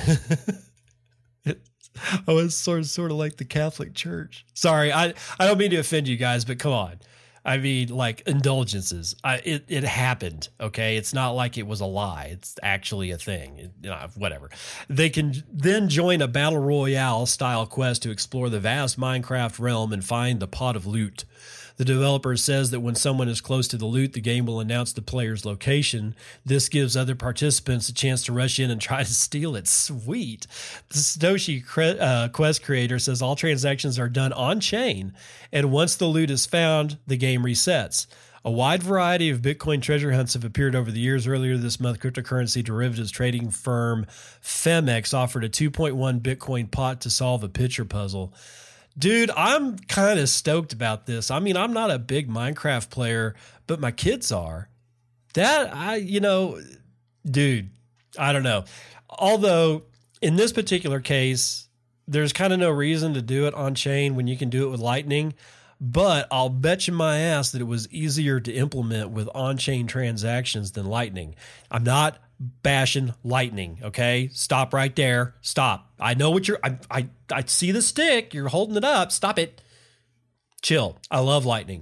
Oh, it's sort of, sort of like the Catholic Church. Sorry, I, I don't mean to offend you guys, but come on. I mean, like indulgences. I, it, it happened, okay? It's not like it was a lie. It's actually a thing. It, you know, whatever. They can then join a battle royale style quest to explore the vast Minecraft realm and find the pot of loot. The developer says that when someone is close to the loot, the game will announce the player's location. This gives other participants a chance to rush in and try to steal it. Sweet. The Satoshi uh, Quest creator says all transactions are done on chain, and once the loot is found, the game resets. A wide variety of Bitcoin treasure hunts have appeared over the years. Earlier this month, cryptocurrency derivatives trading firm Femex offered a two point one Bitcoin pot to solve a picture puzzle. Dude, I'm kind of stoked about this. I mean, I'm not a big Minecraft player, but my kids are. That, I, you know, dude, I don't know. Although, in this particular case, there's kind of no reason to do it on chain when you can do it with Lightning. But I'll bet you my ass that it was easier to implement with on-chain transactions than Lightning. I'm not bashing Lightning, okay? Stop right there. Stop. I know what you're... I, I, I see the stick. You're holding it up. Stop it. Chill. I love Lightning.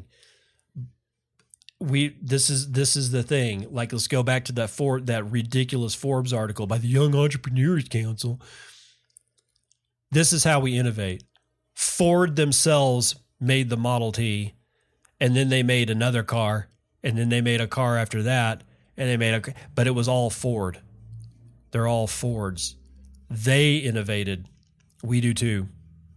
We this is this is the thing. Like, let's go back to that for that ridiculous Forbes article by the Young Entrepreneurs Council. This is how we innovate. Ford themselves made the Model T, and then they made another car, and then they made a car after that, and they made a, but it was all Ford. They're all Fords. They innovated. We do too.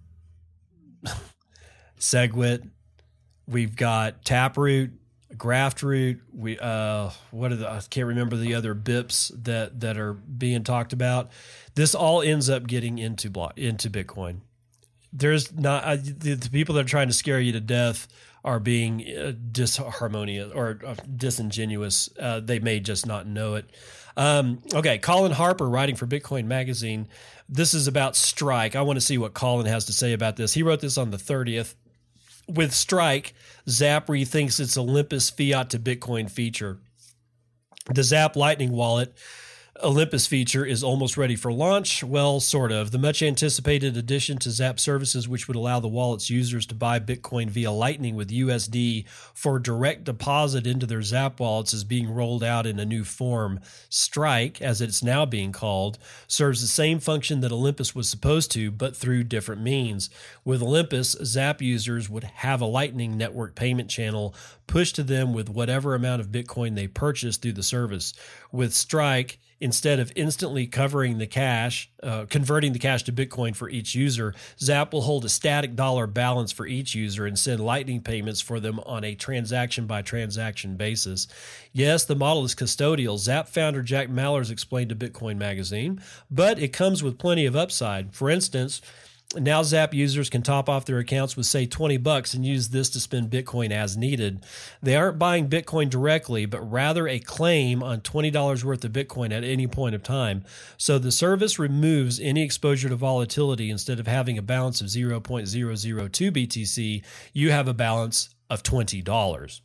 Segwit. We've got Taproot, Graftroot. We uh, what are the? I can't remember the other B I Ps that that are being talked about. This all ends up getting into block into Bitcoin. There's not uh, the, the people that are trying to scare you to death are being uh, disharmonious or uh, disingenuous. Uh, they may just not know it. Um, okay, Colin Harper writing for Bitcoin Magazine. This is about Strike. I want to see what Colin has to say about this. He wrote this on the thirtieth. With Strike, Zap rethinks its Olympus fiat to Bitcoin feature. The Zap Lightning Wallet Olympus feature is almost ready for launch. Well, sort of. The much anticipated addition to Zap services, which would allow the wallet's users to buy Bitcoin via Lightning with U S D for direct deposit into their Zap wallets, is being rolled out in a new form. Strike, as it's now being called, serves the same function that Olympus was supposed to, but through different means. With Olympus, Zap users would have a Lightning Network payment channel pushed to them with whatever amount of Bitcoin they purchase through the service. With Strike, instead of instantly covering the cash, uh, converting the cash to Bitcoin for each user, Zap will hold a static dollar balance for each user and send Lightning payments for them on a transaction-by-transaction basis. Yes, the model is custodial, Zap founder Jack Mallers explained to Bitcoin Magazine, but it comes with plenty of upside. For instance, now Zap users can top off their accounts with, say, twenty bucks and use this to spend Bitcoin as needed. They aren't buying Bitcoin directly, but rather a claim on twenty dollars worth of Bitcoin at any point of time. So the service removes any exposure to volatility. Instead of having a balance of zero point zero zero two B T C, you have a balance of twenty dollars.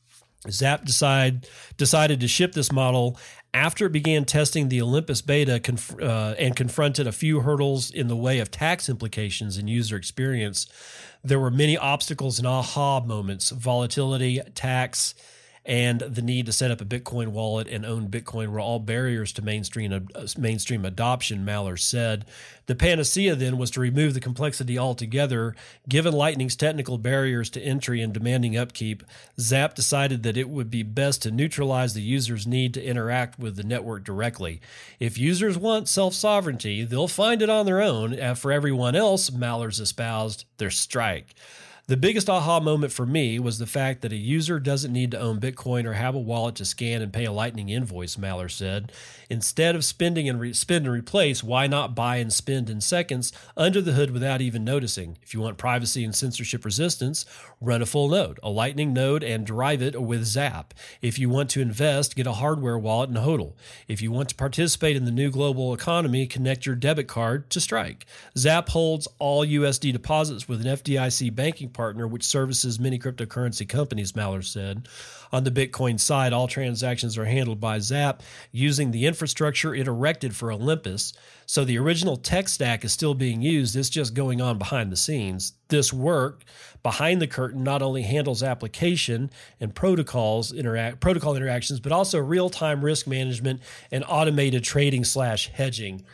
Zap decide, decided to ship this model after it began testing the Olympus beta conf- uh, and confronted a few hurdles in the way of tax implications and user experience. There were many obstacles and aha moments: volatility, tax, and the need to set up a Bitcoin wallet and own Bitcoin were all barriers to mainstream uh, mainstream adoption, Mallers said. The panacea then was to remove the complexity altogether. Given Lightning's technical barriers to entry and demanding upkeep, Zap decided that it would be best to neutralize the user's need to interact with the network directly. If users want self-sovereignty, they'll find it on their own. And for everyone else, Mallers espoused, there's Strike. The biggest aha moment for me was the fact that a user doesn't need to own Bitcoin or have a wallet to scan and pay a Lightning invoice, Mallers said. Instead of spending and re- spend and replace, why not buy and spend in seconds under the hood without even noticing? If you want privacy and censorship resistance, run a full node, a Lightning node, and drive it with Zap. If you want to invest, get a hardware wallet and HODL. If you want to participate in the new global economy, connect your debit card to Strike. Zap holds all U S D deposits with an F D I C banking partner, which services many cryptocurrency companies, Mallers said. On the Bitcoin side, all transactions are handled by Zap using the infrastructure it erected for Olympus. So the original tech stack is still being used. It's just going on behind the scenes. This work behind the curtain not only handles application and protocols interact protocol interactions, but also real-time risk management and automated trading slash hedging.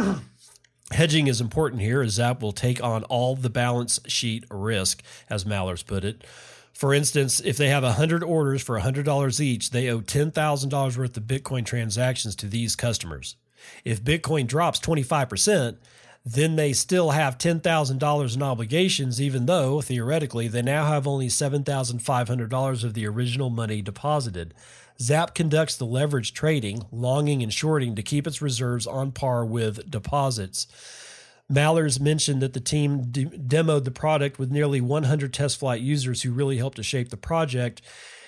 Hedging is important here, as Zap will take on all the balance sheet risk, as Mallers put it. For instance, if they have one hundred orders for one hundred dollars each, they owe ten thousand dollars worth of Bitcoin transactions to these customers. If Bitcoin drops twenty-five percent, then they still have ten thousand dollars in obligations, even though, theoretically, they now have only seven thousand five hundred dollars of the original money deposited. Zap conducts the leverage trading, longing and shorting to keep its reserves on par with deposits. Mallers mentioned that the team de- demoed the product with nearly one hundred test flight users who really helped to shape the project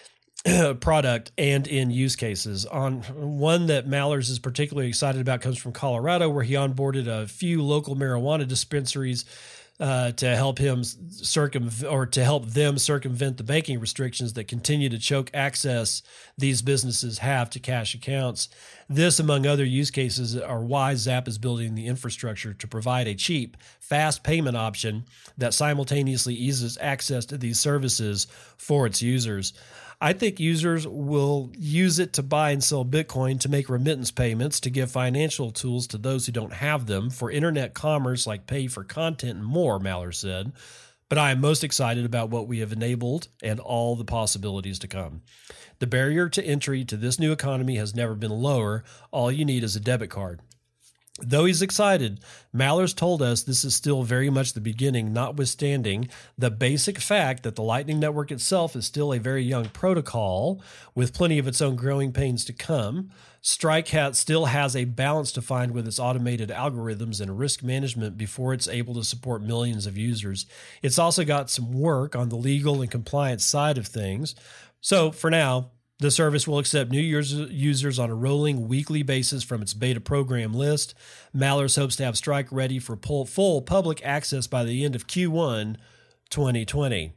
product and in use cases. On one that Mallers is particularly excited about comes from Colorado, where he onboarded a few local marijuana dispensaries uh, to help him circum or to help them circumvent the banking restrictions that continue to choke access these businesses have to cash accounts. This, among other use cases, are why Zap is building the infrastructure to provide a cheap, fast payment option that simultaneously eases access to these services for its users. I think users will use it to buy and sell Bitcoin, to make remittance payments, to give financial tools to those who don't have them, for internet commerce like pay for content and more, Mallers said. But I am most excited about what we have enabled and all the possibilities to come. The barrier to entry to this new economy has never been lower. All you need is a debit card. Though he's excited, Mallers told us this is still very much the beginning, notwithstanding the basic fact that the Lightning Network itself is still a very young protocol with plenty of its own growing pains to come. Strike hat still has a balance to find with its automated algorithms and risk management before it's able to support millions of users. It's also got some work on the legal and compliance side of things. So for now, the service will accept new users on a rolling weekly basis from its beta program list. Mallers hopes to have Strike ready for full public access by the end of Q one twenty twenty.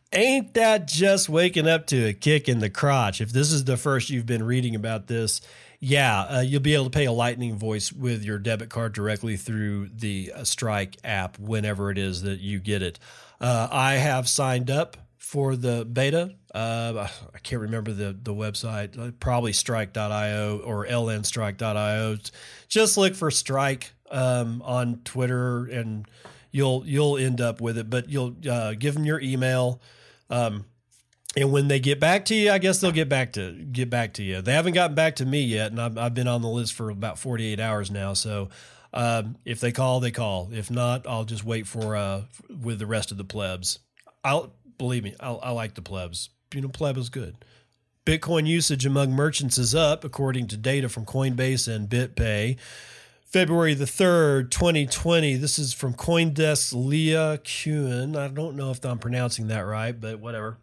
Ain't that just waking up to a kick in the crotch? If this is the first you've been reading about this, yeah, uh, you'll be able to pay a Lightning Voice with your debit card directly through the uh, Strike app whenever it is that you get it. Uh, I have signed up for the beta. Uh, I can't remember the, the website, probably strike dot io or l n strike dot io. Just look for Strike um, on Twitter and you'll you'll end up with it. But you'll uh, give them your email. Um, and when they get back to you, I guess they'll get back to get back to you. They haven't gotten back to me yet, and I've, I've been on the list for about forty-eight hours now. So um, if they call, they call. If not, I'll just wait for uh, with the rest of the plebs. I'll believe me, I'll, I like the plebs. You know, pleb is good. Bitcoin usage among merchants is up, according to data from Coinbase and BitPay. February the third, twenty twenty. This is from CoinDesk's Leah Kuhn. I don't know if I'm pronouncing that right, but whatever.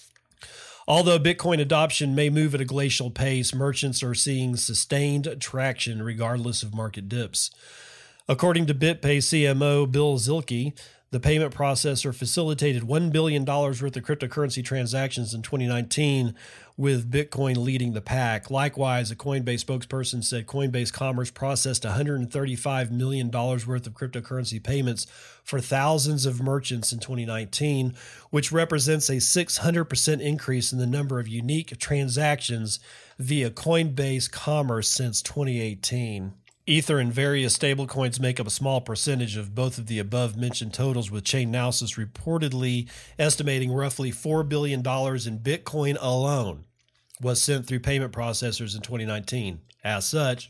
Although Bitcoin adoption may move at a glacial pace, merchants are seeing sustained traction regardless of market dips. According to BitPay C M O Bill Zielke, the payment processor facilitated one billion dollars worth of cryptocurrency transactions in twenty nineteen, with Bitcoin leading the pack. Likewise, a Coinbase spokesperson said Coinbase Commerce processed one hundred thirty-five million dollars worth of cryptocurrency payments for thousands of merchants in twenty nineteen, which represents a six hundred percent increase in the number of unique transactions via Coinbase Commerce since twenty eighteen. Ether and various stablecoins make up a small percentage of both of the above-mentioned totals, with Chainalysis reportedly estimating roughly four billion dollars in Bitcoin alone was sent through payment processors in twenty nineteen. As such,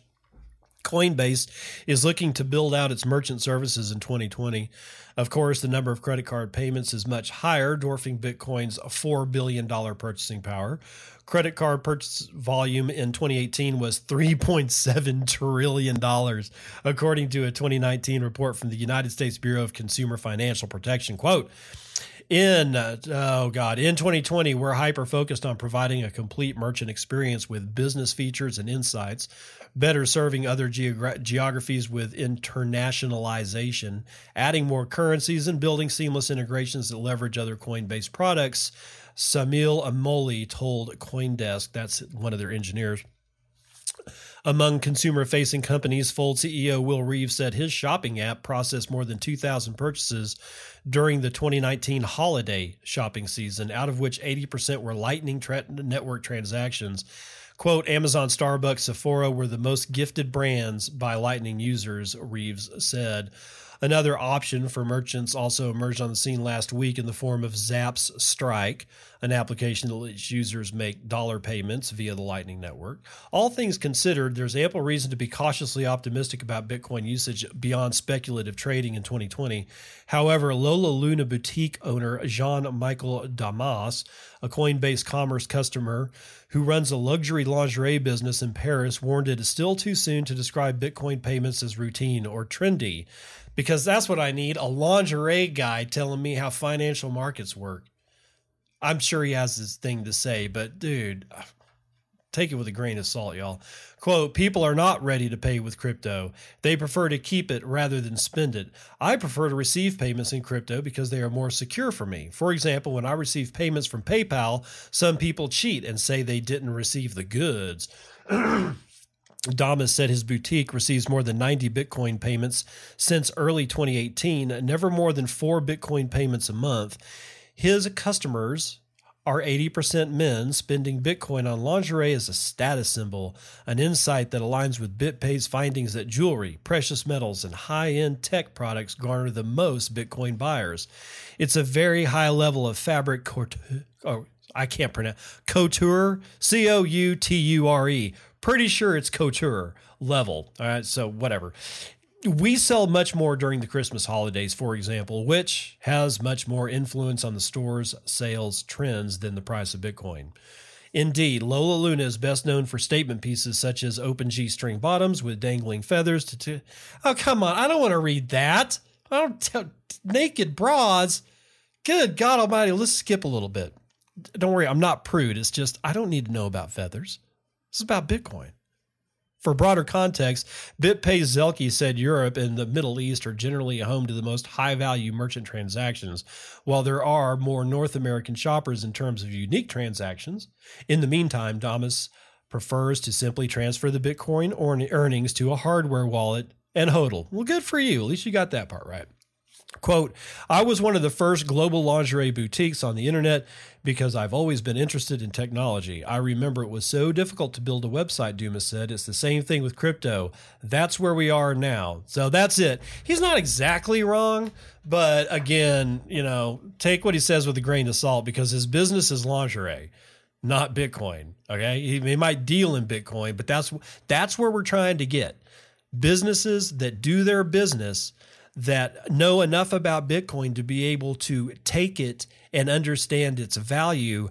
Coinbase is looking to build out its merchant services in twenty twenty. Of course, the number of credit card payments is much higher, dwarfing Bitcoin's four billion dollars purchasing power. Credit card purchase volume in twenty eighteen was three point seven trillion dollars, according to a twenty nineteen report from the United States Bureau of Consumer Financial Protection. Quote, In, uh, oh God, in twenty twenty, we're hyper-focused on providing a complete merchant experience with business features and insights, better serving other geogra- geographies with internationalization, adding more currencies, and building seamless integrations that leverage other Coinbase products, Samil Amoli told CoinDesk. That's one of their engineers. Among consumer-facing companies, Fold C E O Will Reeves said his shopping app processed more than two thousand purchases during the twenty nineteen holiday shopping season, out of which eighty percent were Lightning tra- Network transactions. Quote, Amazon, Starbucks, Sephora were the most gifted brands by Lightning users, Reeves said. Another option for merchants also emerged on the scene last week in the form of Zapp's Strike, an application that lets users make dollar payments via the Lightning Network. All things considered, there's ample reason to be cautiously optimistic about Bitcoin usage beyond speculative trading in twenty twenty. However, Lola Luna boutique owner Jean-Michel Damas, a Coinbase Commerce customer who runs a luxury lingerie business in Paris, warned it is still too soon to describe Bitcoin payments as routine or trendy. Because that's what I need, a lingerie guy telling me how financial markets work. I'm sure he has his thing to say, but dude, take it with a grain of salt, y'all. Quote, people are not ready to pay with crypto. They prefer to keep it rather than spend it. I prefer to receive payments in crypto because they are more secure for me. For example, when I receive payments from PayPal, some people cheat and say they didn't receive the goods. Damas said his boutique receives more than ninety Bitcoin payments since early twenty eighteen, never more than four Bitcoin payments a month. His customers are eighty percent men. Spending Bitcoin on lingerie is a status symbol, an insight that aligns with BitPay's findings that jewelry, precious metals, and high-end tech products garner the most Bitcoin buyers. It's a very high level of fabric couture. Oh, I can't pronounce couture, C O U T U R E. Pretty sure it's couture level. All right, so whatever. We sell much more during the Christmas holidays, for example, which has much more influence on the store's sales trends than the price of Bitcoin. Indeed, Lola Luna is best known for statement pieces such as open G-string bottoms with dangling feathers. To t- oh, come on. I don't want to read that. I don't tell naked bras. Good God Almighty. Let's skip a little bit. Don't worry. I'm not prude. It's just I don't need to know about feathers. This is about Bitcoin. For broader context, BitPay's Zelke said Europe and the Middle East are generally home to the most high-value merchant transactions, while there are more North American shoppers in terms of unique transactions. In the meantime, Damas prefers to simply transfer the Bitcoin or earnings to a hardware wallet and hodl. Well, good for you. At least you got that part right. Quote, I was one of the first global lingerie boutiques on the internet because I've always been interested in technology. I remember it was so difficult to build a website, Dumas said. It's the same thing with crypto. That's where we are now. So that's it. He's not exactly wrong, but again, you know, take what he says with a grain of salt because his business is lingerie, not Bitcoin. Okay. He, he might deal in Bitcoin, but that's, that's where we're trying to get businesses that do their business that know enough about Bitcoin to be able to take it and understand its value.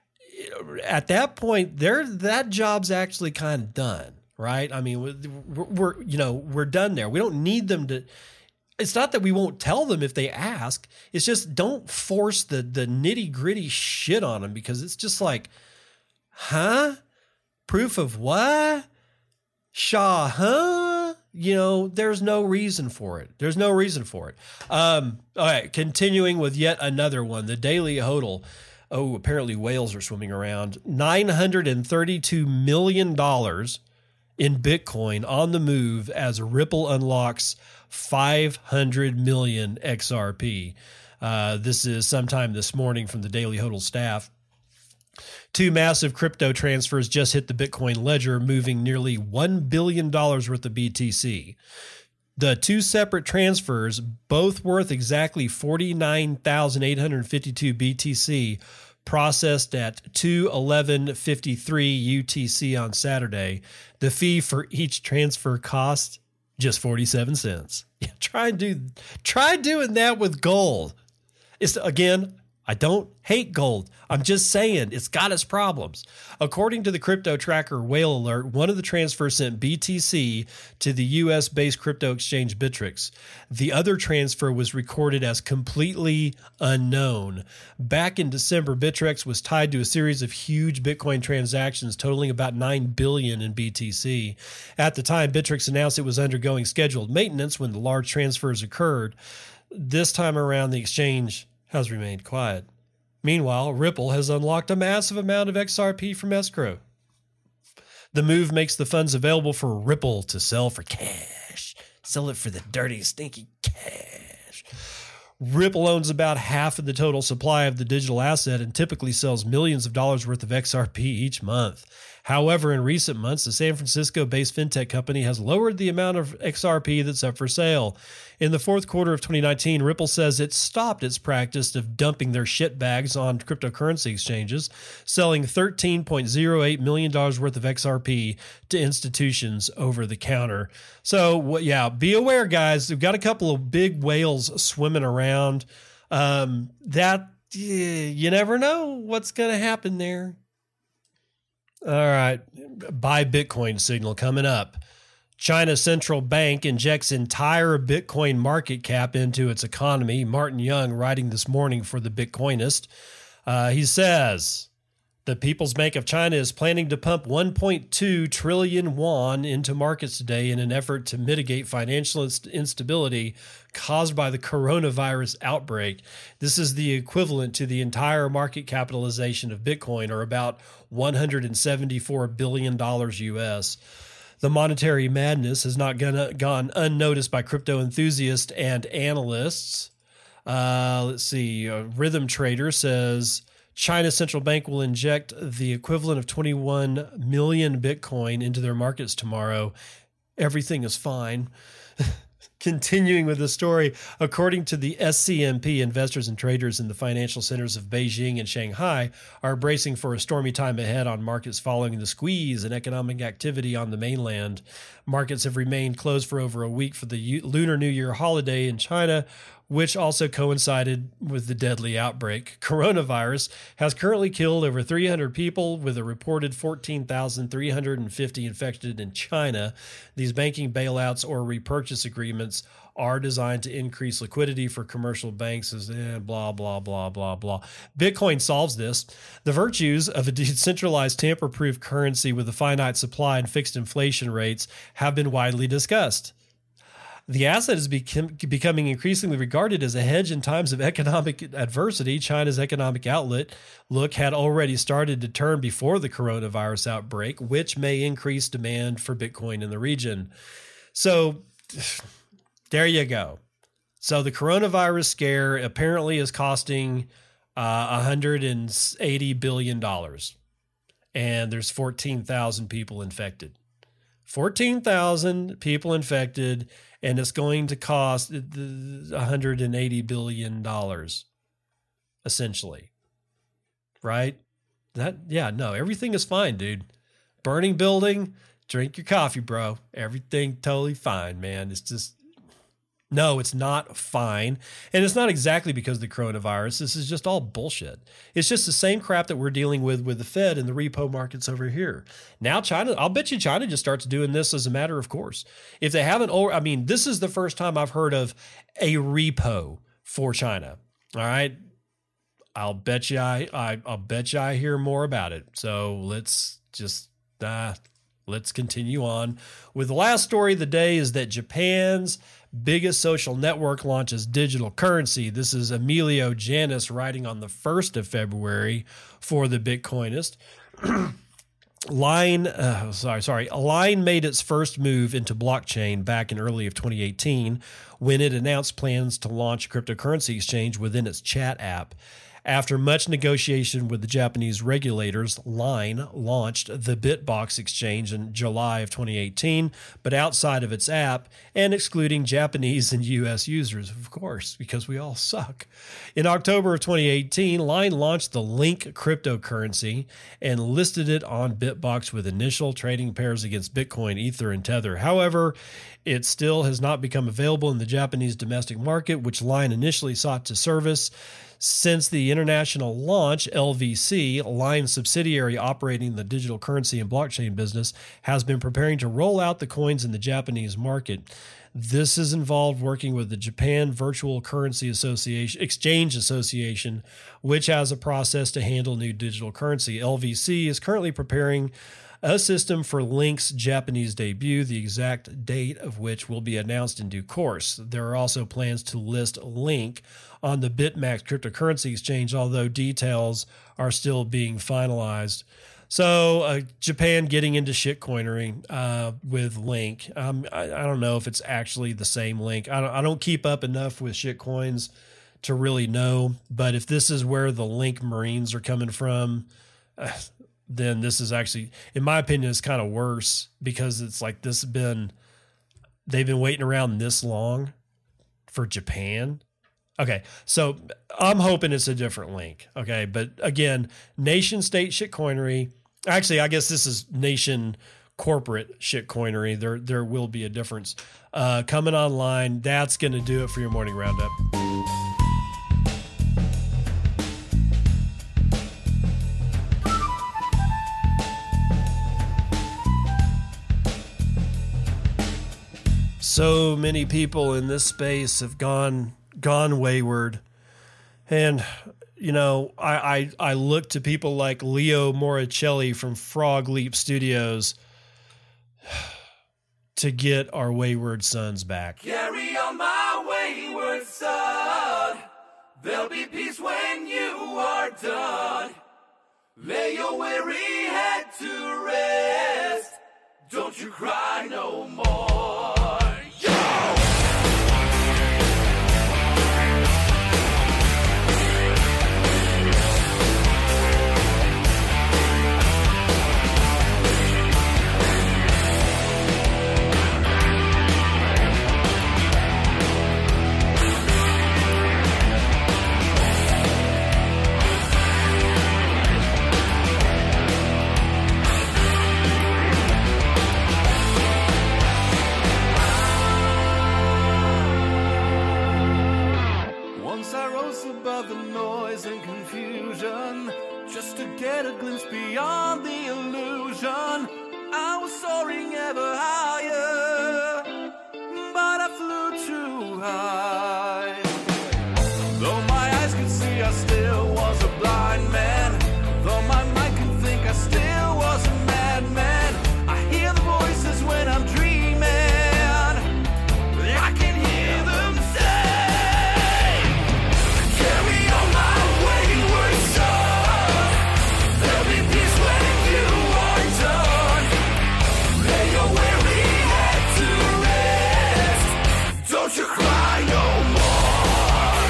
At that point, there that job's actually kind of done, right? I mean, we're, we're you know we're done there. We don't need them to. It's not that we won't tell them if they ask. It's just don't force the the nitty gritty shit on them because it's just like, huh? Proof of what? Shaw, huh? You know, there's no reason for it. There's no reason for it. Um, all right, continuing with yet another one, the Daily Hodl. Oh, apparently whales are swimming around. nine hundred thirty-two million dollars in Bitcoin on the move as Ripple unlocks five hundred million X R P. Uh, this is sometime this morning from the Daily Hodl staff. Two massive crypto transfers just hit the Bitcoin ledger, moving nearly one billion dollars worth of B T C. The two separate transfers, both worth exactly forty-nine thousand eight hundred fifty-two B T C, processed at two eleven fifty-three U T C on Saturday. The fee for each transfer cost just forty-seven cents. Yeah, try and do, try doing that with gold. It's again, I don't hate gold. I'm just saying it's got its problems. According to the crypto tracker Whale Alert, one of the transfers sent B T C to the U S-based crypto exchange Bittrex. The other transfer was recorded as completely unknown. Back in December, Bittrex was tied to a series of huge Bitcoin transactions totaling about nine billion dollars in B T C. At the time, Bittrex announced it was undergoing scheduled maintenance when the large transfers occurred. This time around, the exchange has remained quiet. Meanwhile, Ripple has unlocked a massive amount of X R P from escrow. The move makes the funds available for Ripple to sell for cash. Sell it for the dirty, stinky cash. Ripple owns about half of the total supply of the digital asset and typically sells millions of dollars worth of X R P each month. However, in recent months, the San Francisco-based fintech company has lowered the amount of X R P that's up for sale. In the fourth quarter of twenty nineteen, Ripple says it stopped its practice of dumping their shit bags on cryptocurrency exchanges, selling thirteen point zero eight million dollars worth of X R P to institutions over the counter. So, yeah, be aware, guys. We've got a couple of big whales swimming around. Um, that, you never know what's going to happen there. All right. Buy Bitcoin signal coming up. China Central Bank injects entire Bitcoin market cap into its economy. Martin Young writing this morning for the Bitcoinist. Uh, he says, the People's Bank of China is planning to pump one point two trillion won into markets today in an effort to mitigate financial inst- instability caused by the coronavirus outbreak. This is the equivalent to the entire market capitalization of Bitcoin, or about one hundred seventy-four billion dollars U S. The monetary madness has not gone, gone unnoticed by crypto enthusiasts and analysts. Uh, let's see. Uh, Rhythm Trader says China Central Bank will inject the equivalent of twenty-one million Bitcoin into their markets tomorrow. Everything is fine. Continuing with the story, according to the S C M P, investors and traders in the financial centers of Beijing and Shanghai are bracing for a stormy time ahead on markets following the squeeze in economic activity on the mainland. Markets have remained closed for over a week for the Lunar New Year holiday in China, which also coincided with the deadly outbreak. Coronavirus has currently killed over three hundred people, with a reported fourteen thousand three hundred fifty infected in China. These banking bailouts or repurchase agreements are designed to increase liquidity for commercial banks, as eh, blah, blah, blah, blah, blah. Bitcoin solves this. The virtues of a decentralized tamper-proof currency with a finite supply and fixed inflation rates have been widely discussed. The asset is become, becoming increasingly regarded as a hedge in times of economic adversity. China's economic outlet look had already started to turn before the coronavirus outbreak, which may increase demand for Bitcoin in the region. So there you go. So the coronavirus scare apparently is costing uh, one hundred eighty billion dollars, and there's fourteen thousand people infected. fourteen thousand people infected, and it's going to cost one hundred eighty billion dollars, essentially. Right? That, yeah, no, everything is fine, dude. Burning building, drink your coffee, bro. Everything totally fine, man. It's just, no, it's not fine. And it's not exactly because of the coronavirus. This is just all bullshit. It's just the same crap that we're dealing with with the Fed and the repo markets over here. Now China, I'll bet you China just starts doing this as a matter of course. If they haven't, or I mean, this is the first time I've heard of a repo for China. All right. I'll bet you I, I I'll bet you I hear more about it. So let's just uh, let's continue on with the last story of the day. Is that Japan's biggest social network launches digital currency. This is Emilio Janis writing on the first of February for the Bitcoinist. Line, uh, sorry, sorry. Line made its first move into blockchain back in early of twenty eighteen when it announced plans to launch a cryptocurrency exchange within its chat app. After much negotiation with the Japanese regulators, Line launched the Bitbox exchange in July of twenty eighteen, but outside of its app and excluding Japanese and U S users, of course, because we all suck. In October of twenty eighteen, Line launched the Link cryptocurrency and listed it on Bitbox with initial trading pairs against Bitcoin, Ether, and Tether. However, it still has not become available in the Japanese domestic market, which Line initially sought to service. Since the international launch, L V C, Line's subsidiary operating the digital currency and blockchain business, has been preparing to roll out the coins in the Japanese market. This has involved working with the Japan Virtual Currency Association, Exchange Association, which has a process to handle new digital currency. L V C is currently preparing a system for Link's Japanese debut, the exact date of which will be announced in due course. There are also plans to list Link on the BitMax cryptocurrency exchange, although details are still being finalized. So uh, Japan getting into shitcoinery uh, with Link. Um, I, I don't know if it's actually the same Link. I don't, I don't keep up enough with shitcoins to really know, but if this is where the Link Marines are coming from, uh, then this is actually, in my opinion, it's kind of worse because it's like this has been, they've been waiting around this long for Japan. Okay, so I'm hoping it's a different Link. Okay, but again, nation state shitcoinery. Actually, I guess this is nation corporate shitcoinery. There, there will be a difference uh, coming online. That's going to do it for your morning roundup. So many people in this space have gone gone wayward. And, you know, I, I, I look to people like Leo Moricelli from Frog Leap Studios to get our wayward sons back. Carry on, my wayward son. There'll be peace when you are done. Lay your weary head to rest. Don't you cry no more. glimpse beyond the illusion. I was soaring ever higher, but I flew too high. Though my eyes could see, I still was a blind man. Though my mind could think, I still was a madman. I hear the voices when I'm dreaming. I can hear them say, carry on my wayward son. There'll be peace when you are done. Lay your weary head to rest. Don't you cry no more.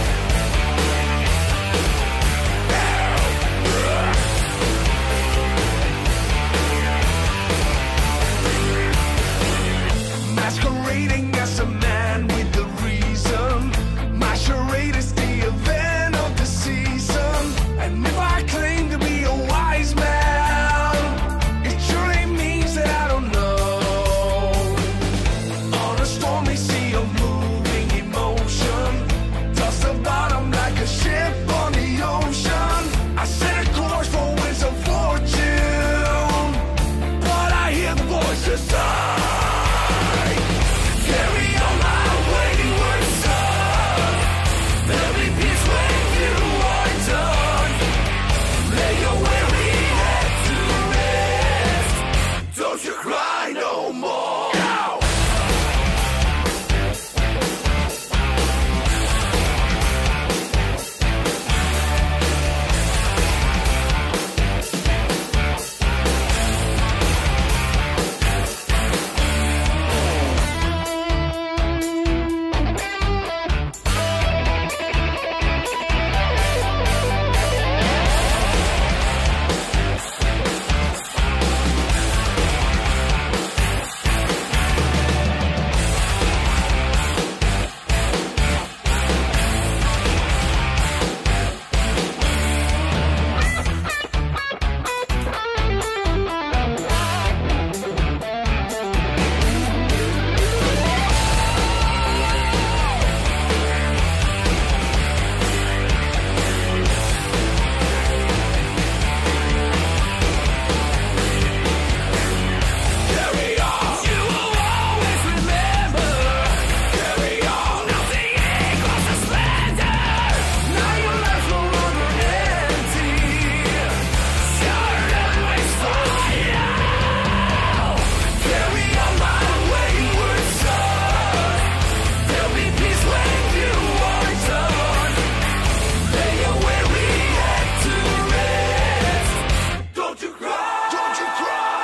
Masquerading as a man with the reason. My charade is the event of the season. And if I claim to be a wise man, it surely means that I don't know. On a stormy sea of moving emotion, toss the bottom like a ship on the ocean. I set a course for winds of fortune, but I hear the voices sigh. Carry on my wayward son. There'll be peace when you are done. Lay your weary head to rest. Don't you cry no more. Now. Carry on. You will always remember. Carry on. Nothing equals the splendor. Now your life's no longer empty. Shattered and fire. Carry on my wayward son. There'll be peace when you are done. Lay your weary head to rest. Don't you cry. Don't you cry.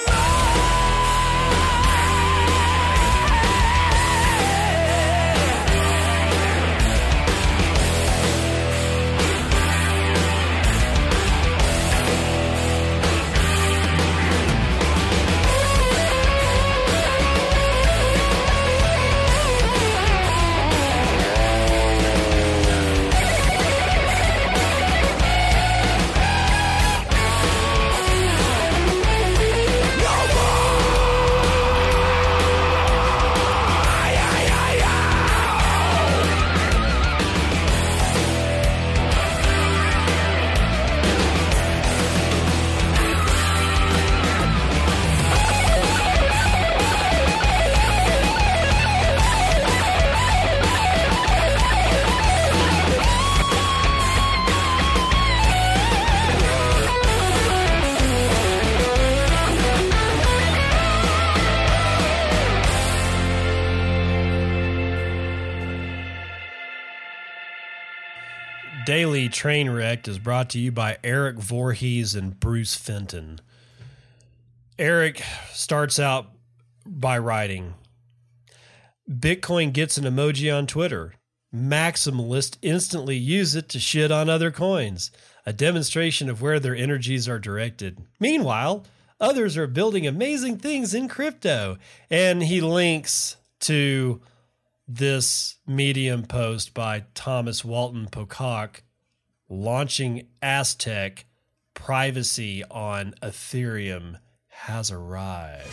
Daily Trainwrecked is brought to you by Eric Voorhees and Bruce Fenton. Eric starts out by writing, Bitcoin gets an emoji on Twitter. Maximalists instantly use it to shit on other coins, a demonstration of where their energies are directed. Meanwhile, others are building amazing things in crypto. And he links to this Medium post by Thomas Walton Pocock launching Aztec privacy on Ethereum has arrived.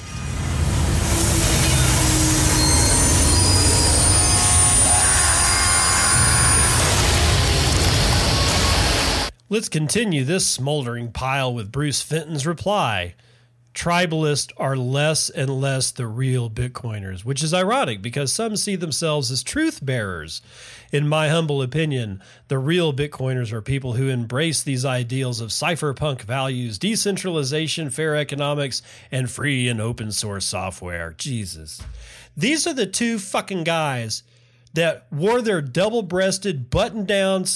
Let's continue this smoldering pile with Bruce Fenton's reply. Tribalists are less and less the real Bitcoiners, which is ironic because some see themselves as truth bearers. In my humble opinion, the real Bitcoiners are people who embrace these ideals of cypherpunk values, decentralization, fair economics, and free and open source software. Jesus. These are the two fucking guys that wore their double-breasted, button-down,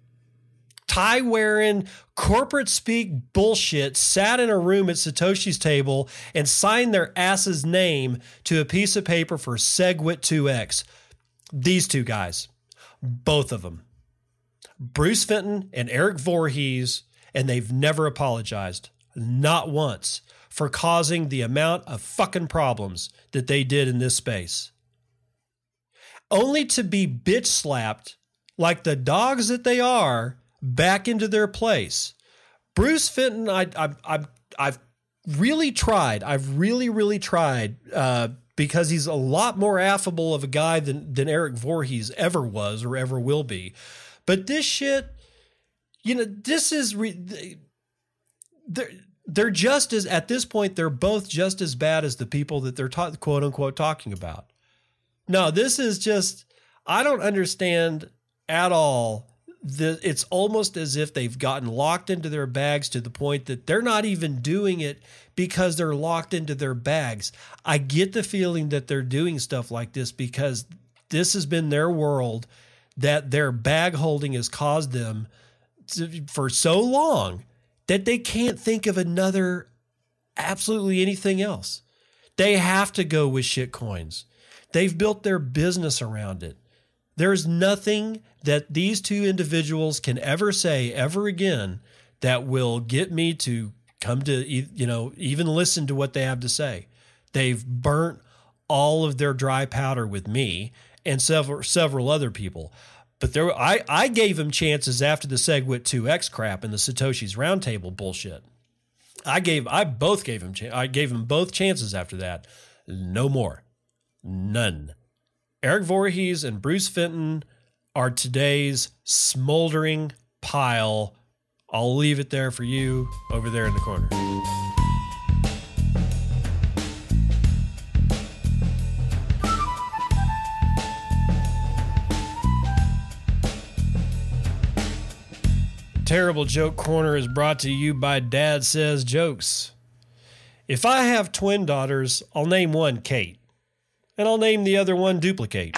tie-wearing, corporate-speak bullshit, sat in a room at Satoshi's table and signed their ass's name to a piece of paper for SegWit two X. These two guys, both of them. Bruce Fenton and Eric Voorhees, and they've never apologized, not once, for causing the amount of fucking problems that they did in this space. Only to be bitch-slapped like the dogs that they are back into their place. Bruce Fenton, I, I, I, I've really tried. I've really, really tried uh, because he's a lot more affable of a guy than, than Eric Voorhees ever was or ever will be. But this shit, you know, this is, re- they're, they're just as, at this point, they're both just as bad as the people that they're ta- quote unquote talking about. No, this is just, I don't understand at all. The, it's almost as if they've gotten locked into their bags to the point that they're not even doing it because they're locked into their bags. I get the feeling that they're doing stuff like this because this has been their world, that their bag holding has caused them to, for so long that they can't think of another, absolutely anything else. They have to go with shit coins. They've built their business around it. There's nothing that these two individuals can ever say ever again that will get me to come to, you know, even listen to what they have to say. They've burnt all of their dry powder with me and several several other people. But there, I, I gave them chances after the SegWit two X crap and the Satoshi's Roundtable bullshit. I gave, I both gave them, I gave them both chances after that. No more. None. Eric Voorhees and Bruce Fenton are today's smoldering pile. I'll leave it there for you over there in the corner. Terrible Joke Corner is brought to you by Dad Says Jokes. If I have twin daughters, I'll name one Kate. And I'll name the other one Duplicate.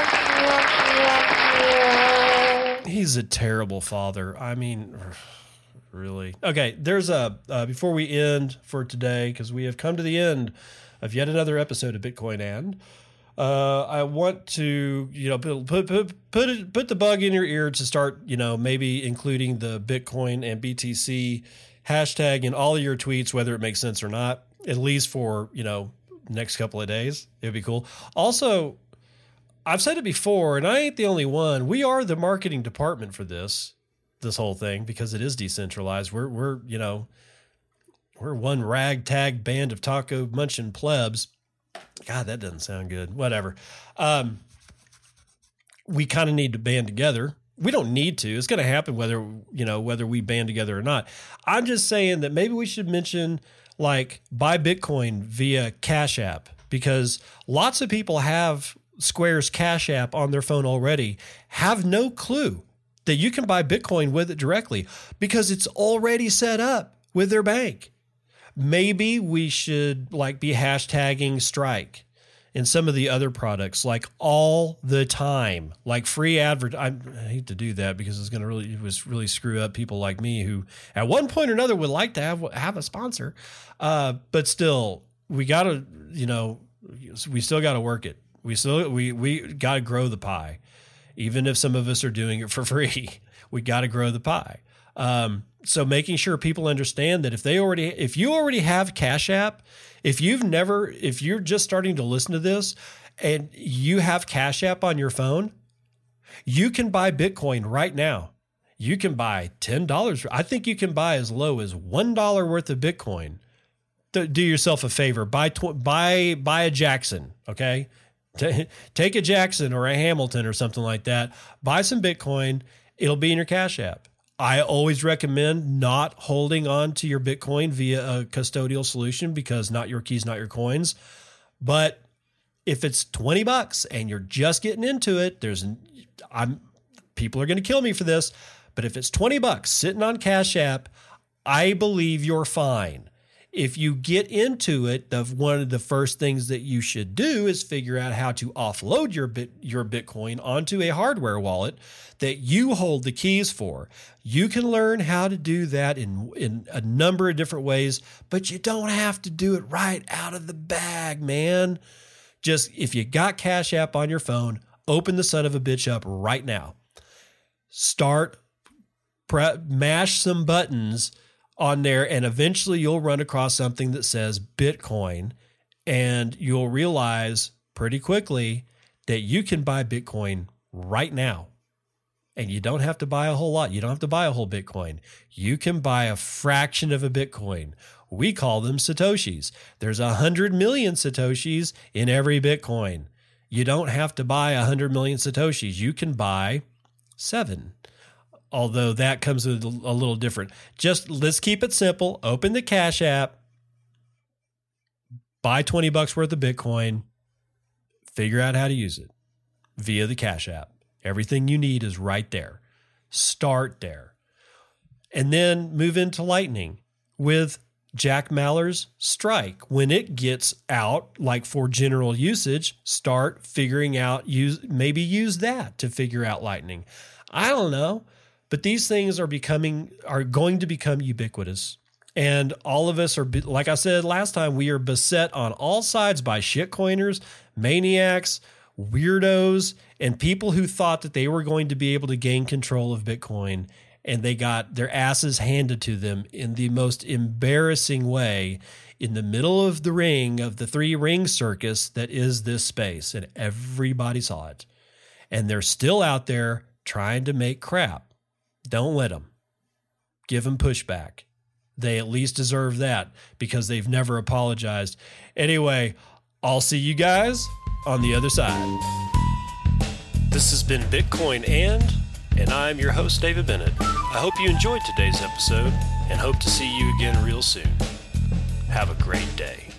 He's a terrible father. I mean, really. Okay, there's a, uh, before we end for today, because we have come to the end of yet another episode of Bitcoin And, uh, I want to, you know, put, put, put, put, it, put the bug in your ear to start, you know, maybe including the Bitcoin and B T C hashtag in all of your tweets, whether it makes sense or not, at least for, you know, next couple of days. It would be cool. Also, I've said it before, and I ain't the only one. We are the marketing department for this, this whole thing, because it is decentralized. We're, we're, you know, we're one ragtag band of taco munching plebs. God, that doesn't sound good. Whatever. Um, we kind of need to band together. We don't need to. It's going to happen whether, you know, whether we band together or not. I'm just saying that maybe we should mention, like, buy Bitcoin via Cash App, because lots of people have Square's Cash App on their phone already, have no clue that you can buy Bitcoin with it directly because it's already set up with their bank. Maybe we should, like, be hashtagging Strike and some of the other products, like, all the time, like free advert. I, I hate to do that because it's going to really, it was really screw up people like me who at one point or another would like to have, have a sponsor. Uh, but still, we got to, you know, we still got to work it. We still, we, we got to grow the pie. Even if some of us are doing it for free, we got to grow the pie. Um, so making sure people understand that if they already, if you already have Cash App, if you've never, if you're just starting to listen to this and you have Cash App on your phone, you can buy Bitcoin right now. You can buy ten dollars. I think you can buy as low as one dollar worth of Bitcoin. Do yourself a favor. Buy, tw- buy, buy a Jackson. Okay. T- take a Jackson or a Hamilton or something like that. Buy some Bitcoin. It'll be in your Cash App. I always recommend not holding on to your Bitcoin via a custodial solution because not your keys, not your coins. But if it's twenty bucks and you're just getting into it, there's I'm people are going to kill me for this, but if it's twenty bucks sitting on Cash App, I believe you're fine. If you get into it, the one of the first things that you should do is figure out how to offload your bit your Bitcoin onto a hardware wallet that you hold the keys for. You can learn how to do that in in a number of different ways, but you don't have to do it right out of the bag, man. Just if you got Cash App on your phone, open the son of a bitch up right now. Start pre- mash some buttons on there, and eventually you'll run across something that says Bitcoin, and you'll realize pretty quickly that you can buy Bitcoin right now. And you don't have to buy a whole lot. You don't have to buy a whole Bitcoin. You can buy a fraction of a Bitcoin. We call them Satoshis. There's a hundred million Satoshis in every Bitcoin. You don't have to buy a hundred million Satoshis. You can buy seven. Although that comes with a little different. Just let's keep it simple. Open the Cash App, buy twenty bucks worth of Bitcoin, figure out how to use it via the Cash App. Everything you need is right there. Start there. And then move into Lightning with Jack Mallers' Strike. When it gets out, like for general usage, start figuring out, use maybe use that to figure out Lightning. I don't know. But these things are becoming, are going to become ubiquitous. And all of us are, like I said last time, we are beset on all sides by shitcoiners, maniacs, weirdos, and people who thought that they were going to be able to gain control of Bitcoin. And they got their asses handed to them in the most embarrassing way in the middle of the ring of the three ring circus that is this space. And everybody saw it. And they're still out there trying to make crap. Don't let them. Give them pushback. They at least deserve that because they've never apologized. Anyway, I'll see you guys on the other side. This has been Bitcoin and, and I'm your host, David Bennett. I hope you enjoyed today's episode and hope to see you again real soon. Have a great day.